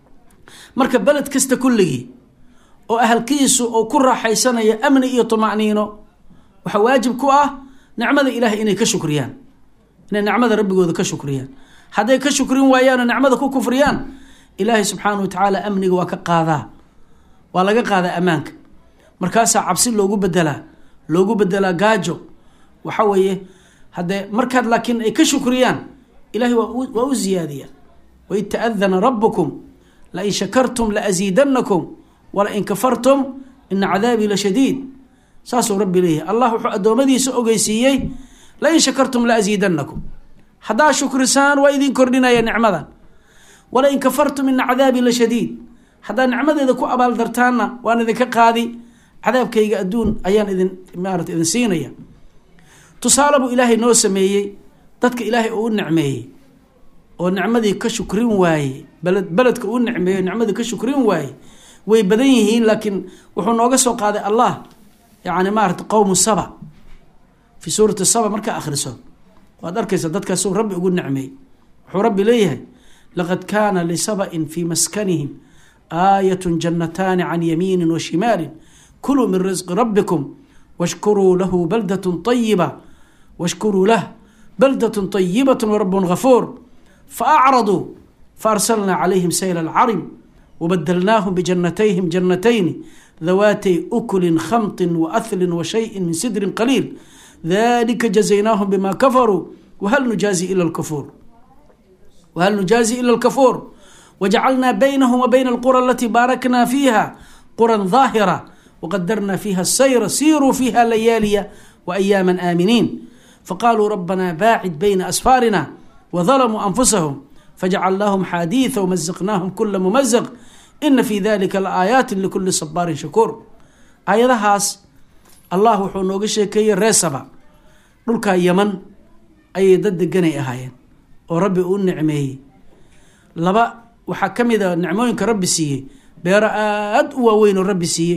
marka beled kasta kulligii oo ahalkiisu oo ku raaxaysanaya amni iyo tuma'niino waxa waajib ku ah nicmada ilaahay inay ka shukriyaan, inay nicmada rabbigooda ka shukriyaan. hadday ka shukrin waayaan oo nicmada ku kufriyaan, ilaahay subxaanahu watacaala amniga waa ka qaadaa, waa laga qaadaa ammaanka. markaasaa cabsi loogu bedelaa gaajo. waxa weeye haddee markaad laakiin ay ka shukriyaan, ilaahay waa u ziyaadiya. waid ta'adana rabbukum lain shakartum laasiidanakum walain kafartum ina cadaabii lashadiid. saasuu rabbi leeyahay. allah wuxuu addoommadiisa ogeysiiyey lain shakartum laasiidanakum, haddaa shukrisaan waa idin kordhinaya nicmadan. walain kafartum ina cadaabii lashadiid, haddaa nicmadeeda ku abaaldartaanna waan idinka qaadi, cadaabkayga adduun ayaan idin siinaya. tusaale buu ilaahay noo sameeyey dadka ilaahay uu nicmeeyey oo nicmadii ka shukrin waayey, beledka uu nicmeeyo nicmadii ka shukrin waayey way badan yihiin. laakiin wuxuu nooga soo qaaday allah yani qowmu saba fi suurati saba markaa akhriso waad arkaysa dadkaasuu rabbi ugu nicmeeyey. wuxuu rabbi leeyahay laqad kaana lisaba'in fii maskanihim aayatun jannataani can yamiinin wa shimaalin kuluu min risqi rabbikum washkuruu lahu baldatun طayiba washkuruu lah baldatun طayibatun warabbun ghafuur faacraduu faarsalnaa calayhim sayla alcarim wabadalnaahum bijannatayhim jannatayni dhawaatay ukulin khamtin waahlin wa shayin min sidrin qaliil dalika jazaynaahum bima kafaruu wahal nujaazi ila alkafuur wajacalnaa baynahum wa bayna alqura alatii baaraknaa fiiha quran daahira wqadarna fiiha sayra siiruu fiiha layaaliya waayaaman aaminiin faqaaluu rabbanaa baacid bayna asfaarina wadalamuu anfusahum fajacalnaahum xaadiida wamazaqnaahum kula mumazaq ina fii dalika laaayaati likuli sabaarin shakuur. aayadahaas allah wuxuu nooga sheekeeyey reer saba, dhulkaa yaman ayay dad deganay ahaayeen oo rabbi uu nicmeeyey. laba waxaa ka mid a nicmooyinka rabbi siiyey, beero aada u waaweyn oo rabbi siiyey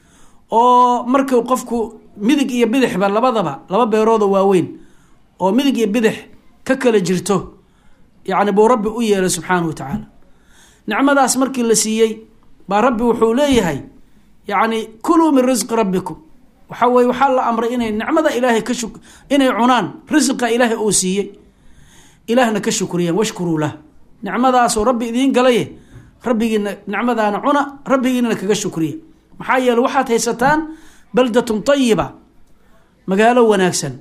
oo markuu qofku midig iyo bidixba laba beeroodoo waaweyn oo midig iyo bidix ka kala jirto yani buu rabbi u yeelay subxaanahu wa tacaala. nicmadaas markii la siiyey baa rabbi wuxuu leeyahay yani kuluu min risqi rabbikum. waxa weye waxaa la amray inay nicmada ilaahay inay cunaan risqa ilaahay uu siiyey, ilaahna ka shukriyaan. washkuruu lah, nicmadaasoo rabbi idiin galaye rabbigiina nicmadaana cuna, rabbigiinana kaga shukriya. maxaa yeele waxaad haysataan baldatun tayiba, magaalo wanaagsan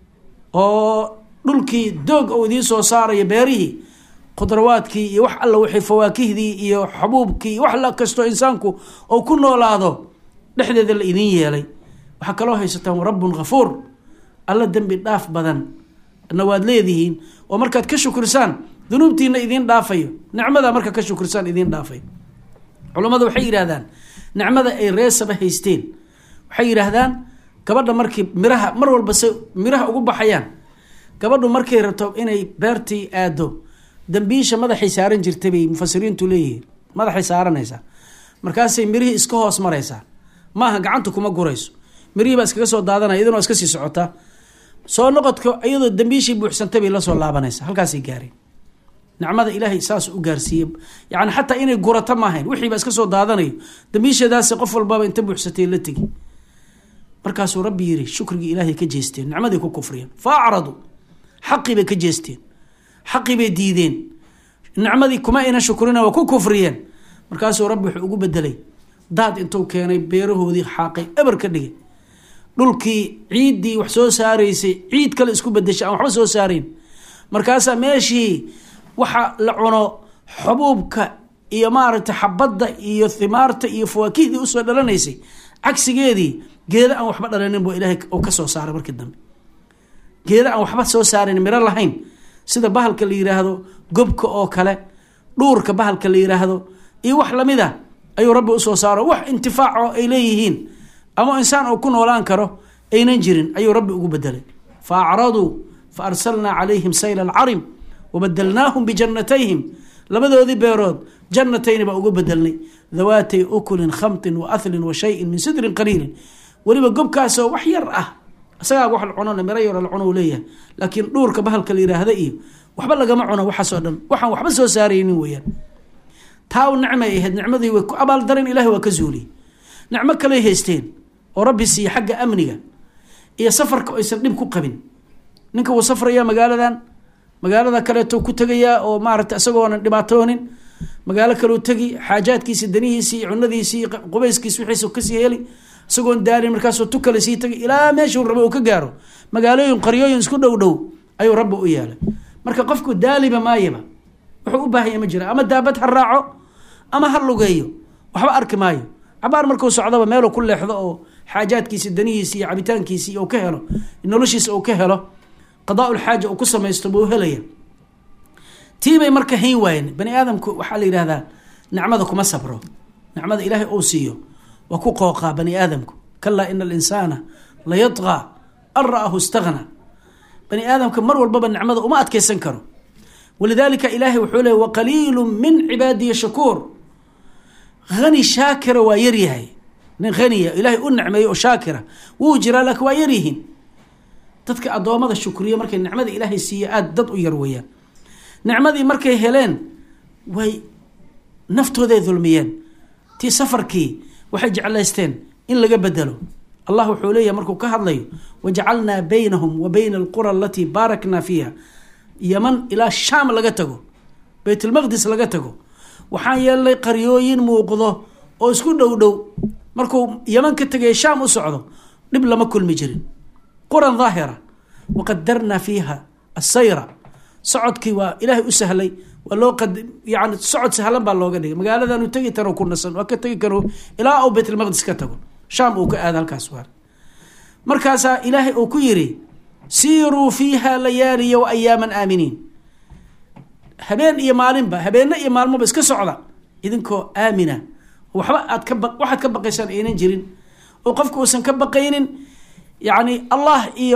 oo dhulkii doog oo idiin soo saarayo, beerihii, khudrawaadkii iyo wax alla wixii fawaakihdii iyo xabuubkii wax la kastoo insaanku oo ku noolaado dhexdeeda la idiin yeelay. waxaa kaloo haysataan rabbun ghafuur, alla dembi dhaaf badan na waad leedihiin oo markaad ka shukrisaan dunuubtiina idiin dhaafayo, nicmada markaa ka shukrisaan idiin dhaafayo. culammadu waxay yidhahdaan nicmada ay reer saba haysteen, waxay yidhaahdaan gabadha markii miraha mar walba se miraha ugu baxayaan, gabadhu markay rabto inay beertii aado dambiisha madaxay saaran jirtay bay mufasiriintu leeyihiin. madaxay saaranaysaa, markaasay mirihii iska hoos maraysaa, maaha gacanta kuma gurayso, mirihii baa iskaga soo daadanaya, idinoo iska sii socotaa. soo noqodka iyadoo dambiishii buuxsantay bay la soo laabanaysaa, halkaasay gaareen. nicmada ilaahay saas u gaarsiiyey, yani xataa inay gurato maahayn, wixiiba iska soo daadanayo, dambiisheedaasi qof walbaba inta buuxsatay la tegi. markaasuu rabbi yiri shukrigii ilaahay ka jeesteen, nicmadii ku kufriyeen. faacradu, xaqii bay ka jeesteen, xaqii bay diideen, nicmadii kuma ayna shukrina waa ku kufriyeen. markaasuu rabbi wuxuu ugu bedelay daad intuu keenay, beerahoodii xaaqay, eber ka dhigay. dhulkii ciiddii wax soo saaraysay ciid kale isku bedeshay, aan waxba soo saarayn. markaasaa meeshii waxa la cuno xubuubka iyo xabadda iyo thimaarta iyo fawaakihdii usoo dhalanaysay, cagsigeedii geeda aan waxba dhalanin buu ilaahay uu ka soo saaray. markii dambe geeda aan waxba soo saarin, miro lahayn, sida bahalka la yiraahdo gobka oo kale, dhuurka bahalka la yiraahdo iyo wax lamid ah ayuu rabbi usoo saaro. wax intifaac oo ay leeyihiin ama insaan oo ku noolaan karo aynan jirin ayuu rabbi ugu bedelay. faacraduu faarsalnaa calayhim sayla alcarim wabadalnaahum bijannatayhim, labadoodii beerood jannatayni baa ugu bedelnay, dhawaatay ukulin khamtin waahlin wa shayin min sidrin qaliilin. weliba gobkaasoo wax yar ah, isagaa wax la cuno, miro yar la cuno leeyahay, laakiin dhuurka bahalka la yiraahda iyo waxba lagama cuno. waxaasoo dhan waxaan waxba soo saaraynin weyaan. تاو نعمة يهد نعمة أبال درين إلهي وكزولي نعمة كله هيستين وربي سي حق أمنية إيا سفر يسلم كوكبين نينك وسفر يا مقالة كله تو كتجيا أو مارت أسقون دبعتونين مقالة كله تجي حاجات كيس الدنيا سي عندي سي قبيس كيس وحيس وكسي هلي سقون داري مركز وتكل سي تجي إلى ماشي وربو كجارو مقالة ينقريو ينسكون دو أيو ربو إياله مركز قفكو دالي بما يبا وحبوبها هي مجرى أما دابتها الراعو أما هاللقيو وحبا أرك مايو عبار مركو صعدة ميلو كل حضاء حاجات كيس الدنيا سي عبيتان كيسي أو كهلو إنه لشيس أو كهلو قضاء الحاجة أو قصة ما يستبوه هليا تيبي مركا هي وين بني آدم وحالي هذا نعمدكم ما صبروا نعمد إلهي أوسيو وكو قوقا بني آدم كلا إن الإنسان لا يطغى أن رآه استغنى بني آدم كمر والبابا نعمد وما أتكيسنكروا ولذلك إلهي وحوله وقليل من عبادي شكور غني شاكر ويريهي غنية إلهي أنعمي وشاكرة وجرى لك ويريهن تذكى أدوامة الشكرية مركي النعمة إلهي سيئات ضد ويرويا نعمة مركي هلين وي نفتو ذي ظلميين تي سفركي وحج على يستين إن لقى بدلوا الله حولي مركو كهضلي وجعلنا بينهم وبين القرى التي باركنا فيها يمن إلى الشام لقتقو بيت المقدس لقتقو وحايا اللي قريوين موقضو واسكو دو مركو يمن كتقى الشام وسعودو نبلا مكل مجرين قرى ظاهرة وقدرنا فيها السيرة صعدك وإلهي أسهلي ولو قد يعني صعد سهلا بالله قد مقالة ذا نتجي ترى كنا سن وكتجي كانوا إلى أو بيت المقدس كتقول شام أو كهذا الكاسوار مركزا إلهي أو كيري سيروا فيها ليالي وأياما آمنين هبين إيمالين با هبين إيمال ما بس كسعدة إذن كو آمنة واحد كبق يسان إينين جرين وقفك وسن كبق إينين يعني الله إيه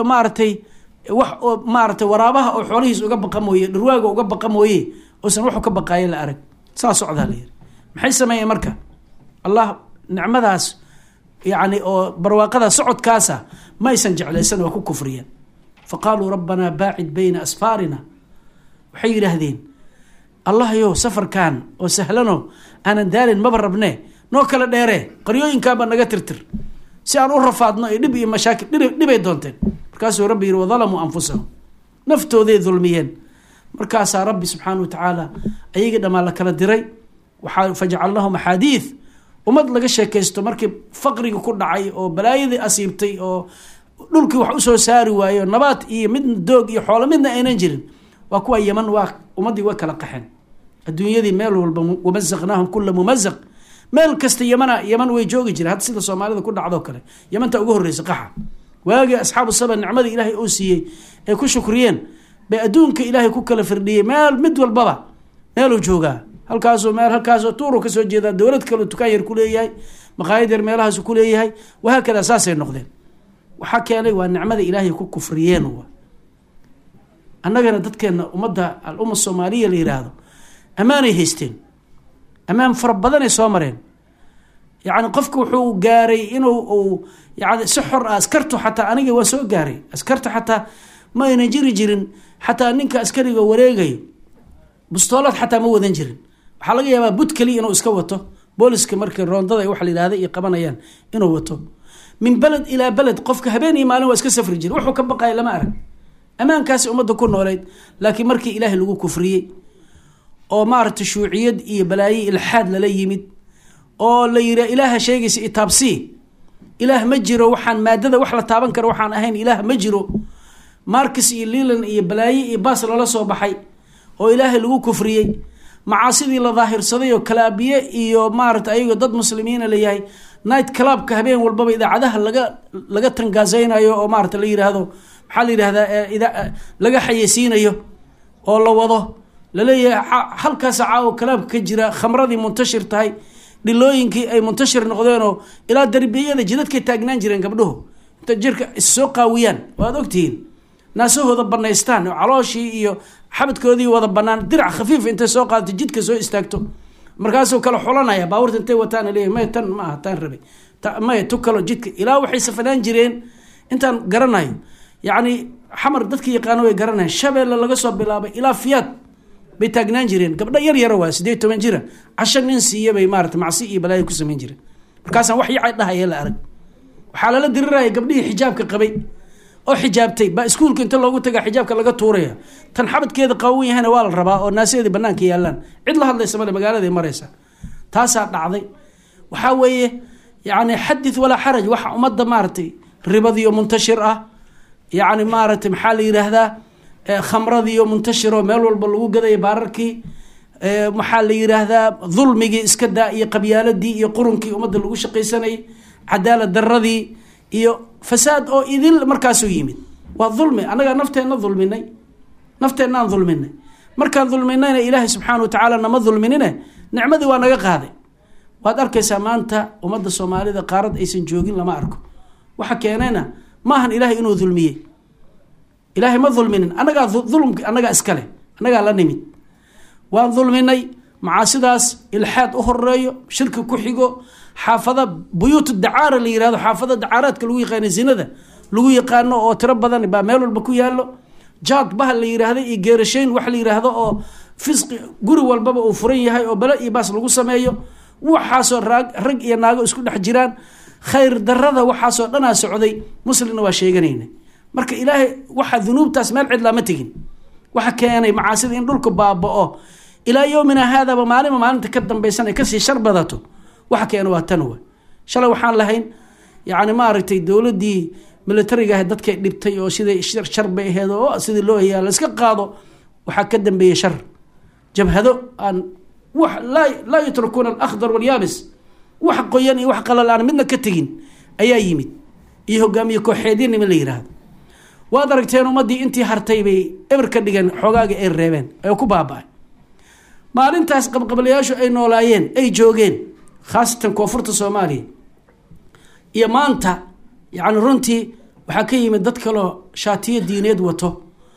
مارتي ورابها أو حوليس وقبق مويه درواقه وقبق مويه وسنروحه كبق قايل لأرك ساسعد هالير محيس ما يمركه الله نعم ذاس يعني برواقذا صعد كاسة ما يسنجع ليسن وكو كفريا فقالوا ربنا باعد بين أسفارنا وحي لهذين الله يو سفر كان وسهلنه أنا دارين مبربناه نوكل ديره قريوين كابا نغترتر سيان أرفادنا نبي مشاكل نبي دونتين مركاسو ربي وظلموا أنفسهم نفتو ذي ظلميين مركاسا ربي سبحانه وتعالى أيقنا ما لك الدري فجعل لهم حديث ومدلق الشيء كيستو مركب فقري كل عي أو بلايذي أسيبتي أو لولكي وحوسو ساري وايو نبات إيه من دوق إيه حول منا أين نجرين وكوا يمن ومدي وكلا قحن الدنيا دي ميل ومزقناهم كل ممزق ميل كستي يمن ويجوغي جري هاد سيدة صومالي كل عضو كله يمن تأقوه الرئيس قحا واجي أصحاب السبع نعمة إلهي أوسيي يكون شكريين بأدونك إلهي كوكلا فردية مال مدول بابا مالو جوغا هالكازو تورو كسو جيدا دولت كلو تكاير كليهي مقايدر مالها سو كليهي وهكذا أساسي النقدين وحكي علي والنعمة إلهي كوكو فريين هو أننا نددك أن الأمة الصومالية اللي يرادو أماني هيستين أمام فربضاني صومرين يعني قفك وحو قاري إنه يعني سحر أسكرته حتى أنا وسوء قاري أسكرته حتى ما ينجري جرين حتى أنك أسكري وريقي بسطولات حتى مو ذن جرين حلقة يا بود كلي إنه أسكوته بوليس كمرك الروندة يوحل إلى هذا يقبنا يان إنه وته من بلد إلى بلد قفك هبيني ماله وأسك سفر جرين وحو كبقى إلى ما أرى أمان كاس أمده كله وليد لكن مركي إلهي لقو كفرية أو مارت الشيوعية إيه بلاي الحاد للي يمد أو لا يرى إله شيء يتابسيه إله مجره وحن مادة وحلا تابن كر وحن أهين إله مجره ماركس يليلن يبلاي يباصل الله صوبحي أو إله لو كفريه معاصي الله ظاهر صدي وكلابية يو مارت أيوة ضد مسلمين اللي هي نايت كلاب كهبين والباب إذا عدها لقى تنقازين أيوة أو مارت اللي هذا محل هذا إذا لقى حيسين أيوة أو الله وضه للي حلقة ساعة وكلاب كجرا خمرضي منتشر تاي dhilooyinkii ay muntashir noqdeenoo ilaa darbiyada jidadka taagnaan jireen gabdhuhu inta jirka isoo qaawiyaan waad ogtihiin naasahooda banaystaan oo calooshii iyo xabadkoodii wada banaan dirac khafiif inta soo qaadato jidka soo istaagto markaasoo kala xulanaya baawarta intay wataan leeyahay ma tan ma tan rabi ma tukalo jidka ilaa waxay safadaan jireen intaan garanayo yaani xamar dadkii yaqaan way garanayaan shabeelle laga soo bilaabay ilaa fiyaad bay taagnaan jireen gabdho yar yar waa 18 jira casho nin siiye bay maartay macsi iyo balaayo ku sameyn jireen markaasaan wax yacay dhahay la arag waxaa lala diriraya gabdhihii xijaabka qabay oo xijaabtay ba iskuulka inta loogu taga xijaabka laga tuuraya tan xabadkeeda qawan yahana waa la rabaa oo naaseeda banaanka yaalaan cid la hadlaysa male magaalada maraysa taasaa dhacday waxaa weeye yani xadith walaa xaraj waxa ummadda maartay ribadiyo muntashir ah yani maartay maxaa la yiraahdaa khamradiyo muntashir oo meel walba lagu gaday baararkii maxaa la yiraahdaa dulmigi iska daa iyo qabyaaladii iyo qurunkii ummadda lagu shaqaysanay cadaalad daradii iyo fasaad oo idil markaasuu yimid waa dulmi anaga nafteenna aan dulminay markaan dulminayna ilaahay subxaanahu wa tacaala nama dulminine nicmadii waa naga qaaday waad arkaysaa maanta ummadda soomaalida qaarad aysan joogin lama arko waxa keenayna maahan ilaahay inuu dulmiyey ilaahay ma dulminin anagaa dulmki anagaa iskale anagaa la nimid waan dulminay macaasidaas ilxaad u horeeyo shirki ku xigo xaafada buyuut dacaara la yirahdo xaafada dacaaraadka lagu yaqaan zinada lagu yaqaano oo tiro badan baa meel walba ku yaalo jaad bahal la yiraahdo iyo geerashayn wax la yiraahdo oo fisqi guri walbaba uu furan yahay oo bala iyo baas lagu sameeyo waxaasoo rag iyo naago isku dhex jiraan khayr darada waxaasoo dhanaa socday muslimna waa sheeganayna marka ilaahay waxa dunuubtaas meel cid lama tegin waxa keenay macaasida in dhulka baaba'o ilaa yawmina haadaba maalinta ka dambaysan ay kasii shar badato waxa keenay waa tan way shalay waxaan lahayn yani maaragtay dowladii militariga ah dadkay dhibtay oo sidii shar bay ahayd oo sidii loo hayaa la iska qaado waxa ka dambeeyay shar jabhado aan wax la yatrukuuna al-akhdar wal-yabis wax qoyan iyo wax qalal aan midna ka tagin ayaa yimid iyo hogaamiye kooxeedin la yiraahdo waad aragteen ummadii intii hartay bay eber ka dhigan xogaaga ay reebeen ay ku baaba'ay maalintaas qabqablayaashu ay noolaayeen ay joogeen khaasatan koonfurta Soomaaliya iyo maanta yani runtii waxaa ka yimid dad kale shaatiyo diineed wato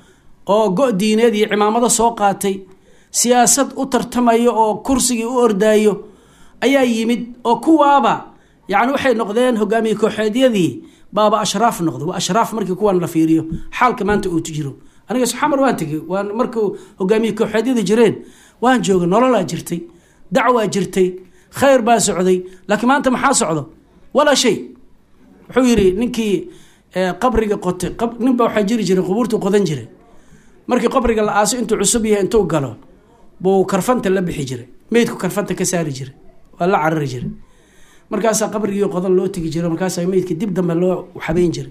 oo go' diineed iyo cimaamado soo qaatay siyaasad u tartamayo oo kursigii u ordaayo ayaa yimid oo kuwaaba yani waxay noqdeen hogaamiye kooxeedyadii baaba ashraaf noqdo waa ashraaf markii kuwan la fiiriyo xaalka maanta uu jiro aniga xamar waan tagay waan markuu hogaamiye kooxeedyada jireen waan joogay nololaa jirtay dacwaa jirtay khayr baa socday laakiin maanta maxaa socdo wala shay wuxuu yiri ninkii qabriga qotay ninba waxa jiri jiray qubuurtu qodan jiray markii qabriga la aaso intuu cusub yahay intuu galo buu karfanta la bixi jiray meedku karfanta ka saari jiray waa la carari jiray markaas qabrigii qodan loo tigi jiray markaas meedka dib dambe loo xabeyn jiray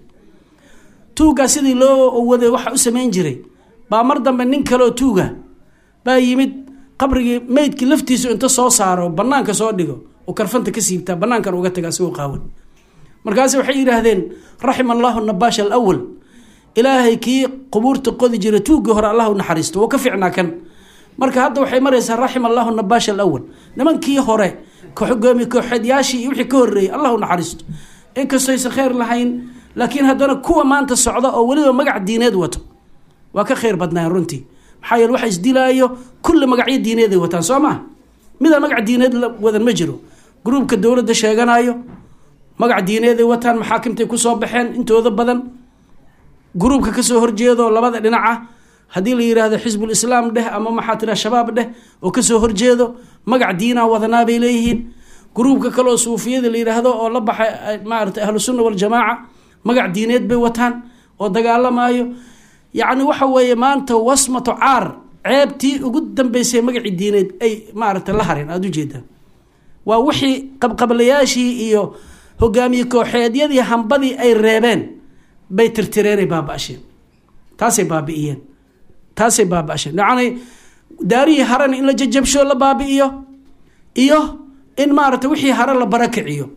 tuuga sidii loo waday waxa u sameyn jiray baa mar dambe nin kale oo tuuga baa yimid qabrigii meedkii laftiisu inta soo saaro banaanka soo dhigo oo karfanta ka siibta banaankan uga taga soo qaawan markaas waxay yiraahdeen rahimallahu an-nabash al-awwal ilaahay kii qubuurta qodi jiray tuuga hore Allah u naxariisto oo ka fiicnaa kan marka hadda waxay maraysaa rahimallahu an-nabash al-awwal nimankii hore ka hogaamiye kooxeedyaashii wixii ka horeeyay Allah u naxariisto in kastoo ay khayr lahayn laakiin haddana kuwa maanta socda oo waliba magac diineed wato waa ka khayr badnaan runtii maxaa yeelay waxa isdilaayo kulli magacyo diineed ay wataan Soomaa mida magac diineed wadan ma jiro groupka dawladda sheeganayo magac diineed ay wataan maxaakimtay ku soo baxeen intooda badan groupka ka soo horjeedo labada dhinaca hadii la yiraahdo xisbul islaam dheh ama maxaa tira shabaab dheh oo ka soo horjeedo magac diina wadanaa bay leeyihiin groupka kale oo suufiyada la yiraahdo oo la baxay maartay ahlus sunna wal jamaa magac diineed bay wataan oo dagaalamayo yani waxa weeye maanta wasmatu caar ceebtii ugu dambeysay magaci diineed ay maartay la hareen aad u jeedaan waa wixii qabqablayaashii iyo hogaamiye kooxeedyadii hambadii ay reebeen bay tirtireenay baabasheen taasay baabasheen yani daarihi haran in la jajabsho la baabi'iyo iyo in maartay wixii haran la barakiciyo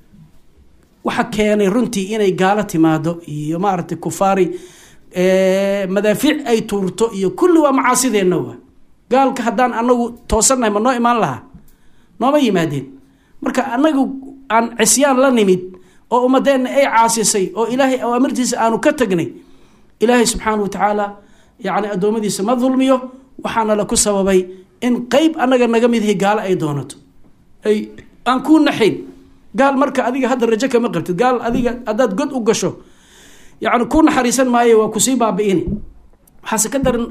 waxa keenay runtii inay gaala timaado iyo maartay kufaari madaafiic ay tuurto iyo kulli waa macaasideenna waa gaalka haddaan anagu toosannahay ma noo imaan lahaa nooma yimaadeen marka anagu aan cisyaan la nimid oo ummadeenna ay caasisay oo ilaahay awaamirtiisa aanu ka tagnay ilaahay subxaanahu wa tacaala yani addoommadiisa ma dulmiyo waxaana la ku sababay in qeyb anaga naga midhi gaalo ay doonato ay aan ku naxayn gaal marka adiga hadda rajo kama qabtid gaal adiga haddaad god u gasho يعني كون حريصا معي وكسي بابئين حاسة كدر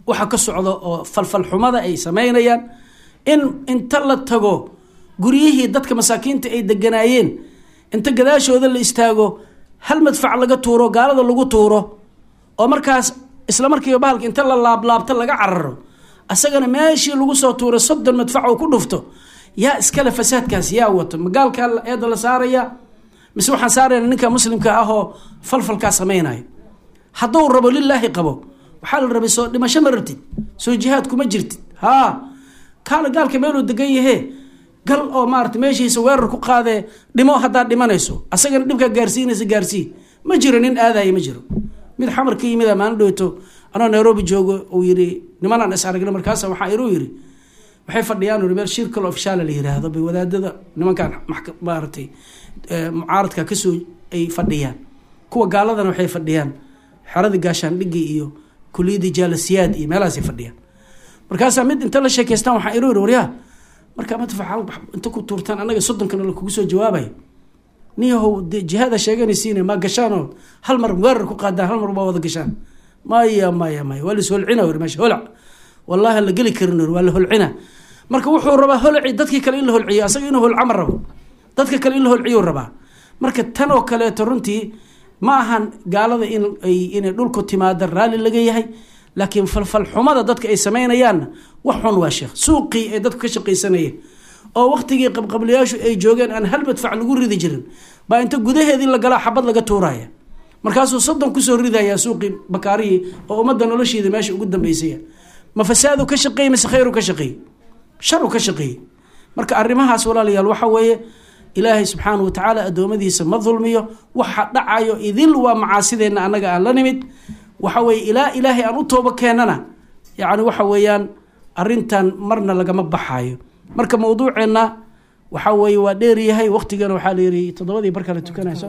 waxa ka socdo oo falfalxumada ay samaynayaan in inta la tago guryihii dadka masaakiinta ay deganaayeen inta gadaashooda la istaago hal madfac laga tuuro gaalada lagu tuuro oo markaas isla markiiba bahalka inta la laablaabta laga cararo asagana meeshii lagu soo tuuro 30 madfac oo ku dhufto yaa iskale fasaadkaas yaa wato magaalka eeda la saaraya mise waxaan saarayna ninka muslimka ah oo falfalkaa samaynayo hadduu rabo lilaahi qabo waxaa la rabay soo dhimasho ma rabtid soo jihaad kuma jirtid haa kaala gaalka meeluu degan yahe gal oo maarata meeshiisa weerar ku qaadee dhimo haddaad dhimanayso asagana dhibkaa gaarsiinaysa gaarsii ma jiro nin aadaya ma jiro mid xamar ka yimid maalin dhowto anoo Nairobi joogo uu yiri nimanaan is aragna markaas waxaa iruu yiri waxay fadhiyaan meel shirkal official la yiraahdo bay wadaadada nimankan maartay mucaaradka ka soo ay fadhiyaan kuwa gaaladana waxay fadhiyaan xarada gaashaan dhigi iyo kuliyada jaalasiyaad iyo meelahaas ay fadhiyaan markaas mid inta la sheekeystaan waxaa iruu yiri wariyaa marka ma tafaxal inta ku tuurtaan anaga 30 kana la kugu soo jawaabay niyahow jihada sheeganaysiina ma gashaano hal mar weerar ku qaadaan hal mar wada gashaan maya wala soo hulcina war meesha hulc wallahi la gali karno wala hulcina marka wuxuu rabaa hulci dadkii kale in la hulciyo asaga inuu hulc amar rabo dadka kale in la hulciyo rabaa marka tan oo kale runtii ma ahan gaalada in dhulku timaada raali laga yahay laakiin falfal xumada dadka ay sameynayaan wax xun waa sheekh suuqii ay dadku ka shaqaysanayeen oo waqtigii qabqablayaashu ay joogeen aan hal madfac lagu ridi jirin baa inta gudaheedii la galaa xabad laga tuuraya markaasuu 30 ku soo ridaya suuqii bakaari oo umada nolosheeda meesha ugu dambeysay ma fasaadu ka shaqeey mise khayru ka shaqeey sharu ka shaqeey marka arrimahaas walaalayaal waxa weeye ilaahay subxaanahu wa tacaala adoomadiisa ma dulmiyo waxa dhacayo idil waa macaasideena anaga aan la nimid waxa weeye ilaahay aan u tooba keenana yaani waxa weeyaan arintan marna lagama baxayo marka mawduuceena waxa weeye waa dheer yahay waqtigan waxa la yiri 7 barka la tukanayso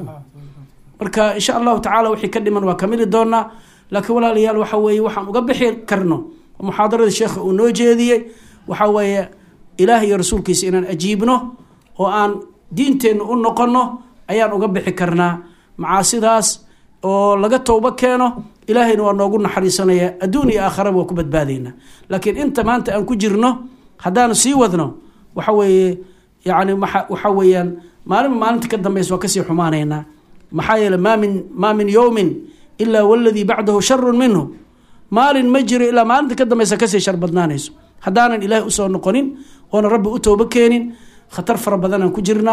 marka insha Allah taala wixii ka dhiman waa kamili doona laakiin walaalayaal waxa weeye waxaan uga bixi karno muhaadarada sheekha uu noo jeediyay waxa weeye ilaahay iyo rasuulkiisa inaan ajiibno oo aan diinteena u noqono ayaan uga bixi karnaa macaasidaas oo laga tooba keeno ilaahayna waa noogu naxariisanaya adduun iyo aakhiraba waa ku badbaadayna laakiin inta maanta aan ku jirno haddaan sii wadno waxa weeye yaani waxa weeyaan maalinta ka dambaysa waa kasii xumaanaynaa maxaa yeelay ma min yawmin illa walladhi ba'dahu sharrun minhu maalin ma jiro ilaa maalinta ka dambaysa kasii shar badnaanayso haddaanan ilaahay u soo noqonin oona rabbi u tooba keenin khatar fara badan aan ku jirnaa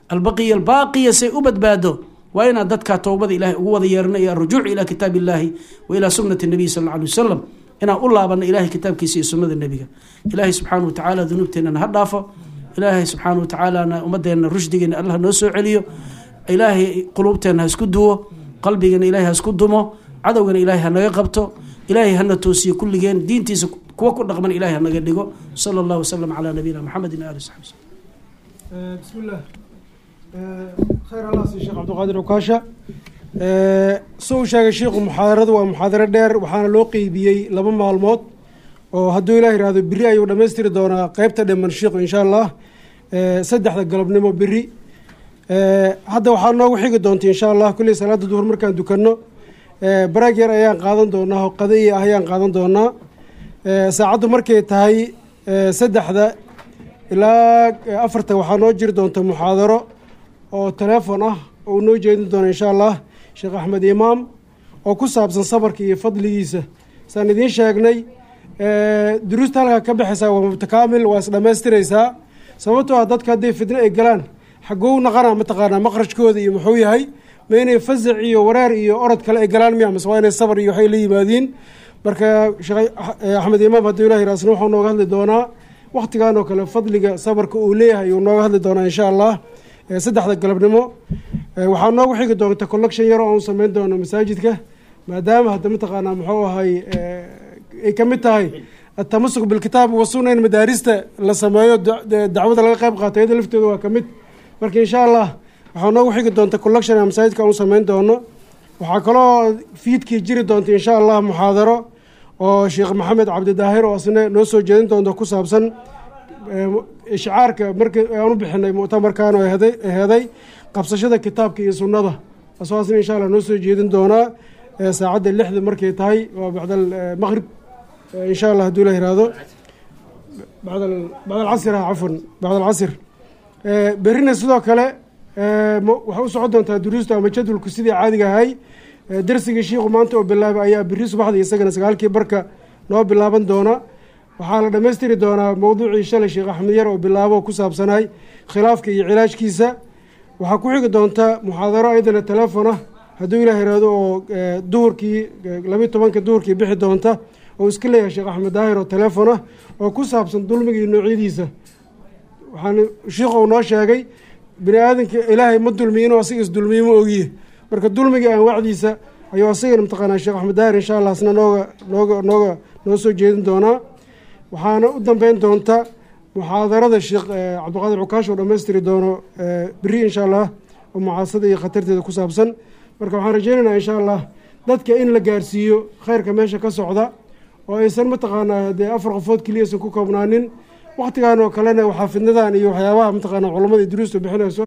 albaqiya say u badbaado waa inaan dadka toobada ilaahay ugu wada yeerno iyo rujuuc ila kitaabillahi wa ila sunnati nabiy sallallahu alayhi wasallam inaan u laabano ilaahay kitaabkiisa iyo sunnada nabiga ilaahay subxaanahu wa tacaala dunuubteena ha dhaafo ilaahay subxaanahu wa tacaala ummadeena rushdigeena allah noo soo celiyo ilaahay quluubteena ha isku duwo qalbigeena ilaahay ha isku dumo cadowgana ilaahay ha naga qabto ilaahay hana toosiyo kulligeen diintiisa kuwa ku dhaqman ilaahay ha naga dhigo sallallahu wasallam ala nabiyina muhammadin ali sahbihi bismillah khayr allah si sheekh Abdulqaadir Ukaasha soo sheegay sheekhu muxaadaradu waa muxaadaro dheer waxaana loo qeybiyey 2 maalmood oo hadduu ilaahay yiraahdo biri ayuu dhameystiri doonaa qaybta dhammaan sheekhu insha Allah 3 galabnimo biri hadda waxaa noogu xigi doonta insha Allah kulli salaada duhur markaan dukanno baraag yar ayaan qaadan doonaa oo qadaya ayaan qaadan doonaa saacadu markay tahay 3 ilaa 4 waxaa noo jiri doonta muxaadaro oo telefoon ah oo noo jeedin doona insha Allah Sheekh Axmed Imaam oo ku saabsan sabarka iyo fadligiisa saan idin sheegnay duruusta halka ka bixisa waa mutakaamil waa isdhameystiraysaa sababtoo ah dadka haday fidna ay galaan xagow naqana mataqaana maqrajkooda iyo muxuu yahay ma inay fazac iyo wareer iyo orod kale ay galaan miya mise waa inay sabar iyo waxay la yimaadiin marka Sheekh Axmed Imaam hadduu ilaahay raasna wuxuu nooga hadli doonaa waqtigan oo kale fadliga sabarka uu leeyahay uu nooga hadli doonaa insha Allah 3 galabnimo waxaa noogu xigi doonta collection yar oo aan sameyn doono masaajidka maadaama hadda mataqaana muxuu ahay ay kamid tahay التمسك بالكتاب والسنة المدارسة لسمايو دعوة laga qayb qaatay iyada lafteedu waa kamid marka insha Allah waxaan noogu xigi doonta collection ama masaajidka aan sameyn doono waxaa kaloo fiidkii jiri doonta insha Allah muxaadaro oo Sheekh Maxamed Cabdi Daahir oo asna noo soo jeedin doonta ku saabsan ishcaarka markii aan u bixinay mu'tamarkan oo heeday qabsashada kitaabka iyo sunnada asaasna insha Allah noo soo jeedin doona saacada 6 markay tahay waa bacda maghrib إن شاء الله هدول هيرادو بعد العصر عفوا بعد العصر برينا سدوا كلا وحوس عدنا تدريس أو مجد الكسيدي عادي هاي درس الشيخ وما أنتوا بالله أيها بريس بعض يسجن سجال كي بركة نوع بالله بندونا وحال دمستري دونا موضوع إنشاء الشيخ أحمد يرو بالله وكسب سناي خلاف كي علاج كيسة وحكوحي دونتا محاضرة أيضا التلفونة هدول هيرادو دور كي لبي طبعا كدور كي بيح دونتا وإسكله يا شيخ أحمد داير وتلفونه وكسب صندوق مجي نوعيديسه وحن الشيخ وناشا جاي بني آدم إلهي مد المين وصيص دلمي موجيه بركة دلمي عن وعديسه أيوة صير متقنا الشيخ أحمد داير إن شاء الله سنة نوجا نوسو جيدن دونا وحنا قدام بين دونتا محاضرة الشيخ عبد القادر عكاش ودمستري دونه بري إن شاء الله ومعاصدة خطرت كسابسن بركة وحنا رجعنا إن شاء الله ذاتك إن لجارسيو خير كماشة كسعودة وإنسان متقنا ده أفرق فوت كلية سكوكا بنانين وقت كانوا كلنا وحافظنا ذا أن يحيوا متقنا علماء الدروس وبحنا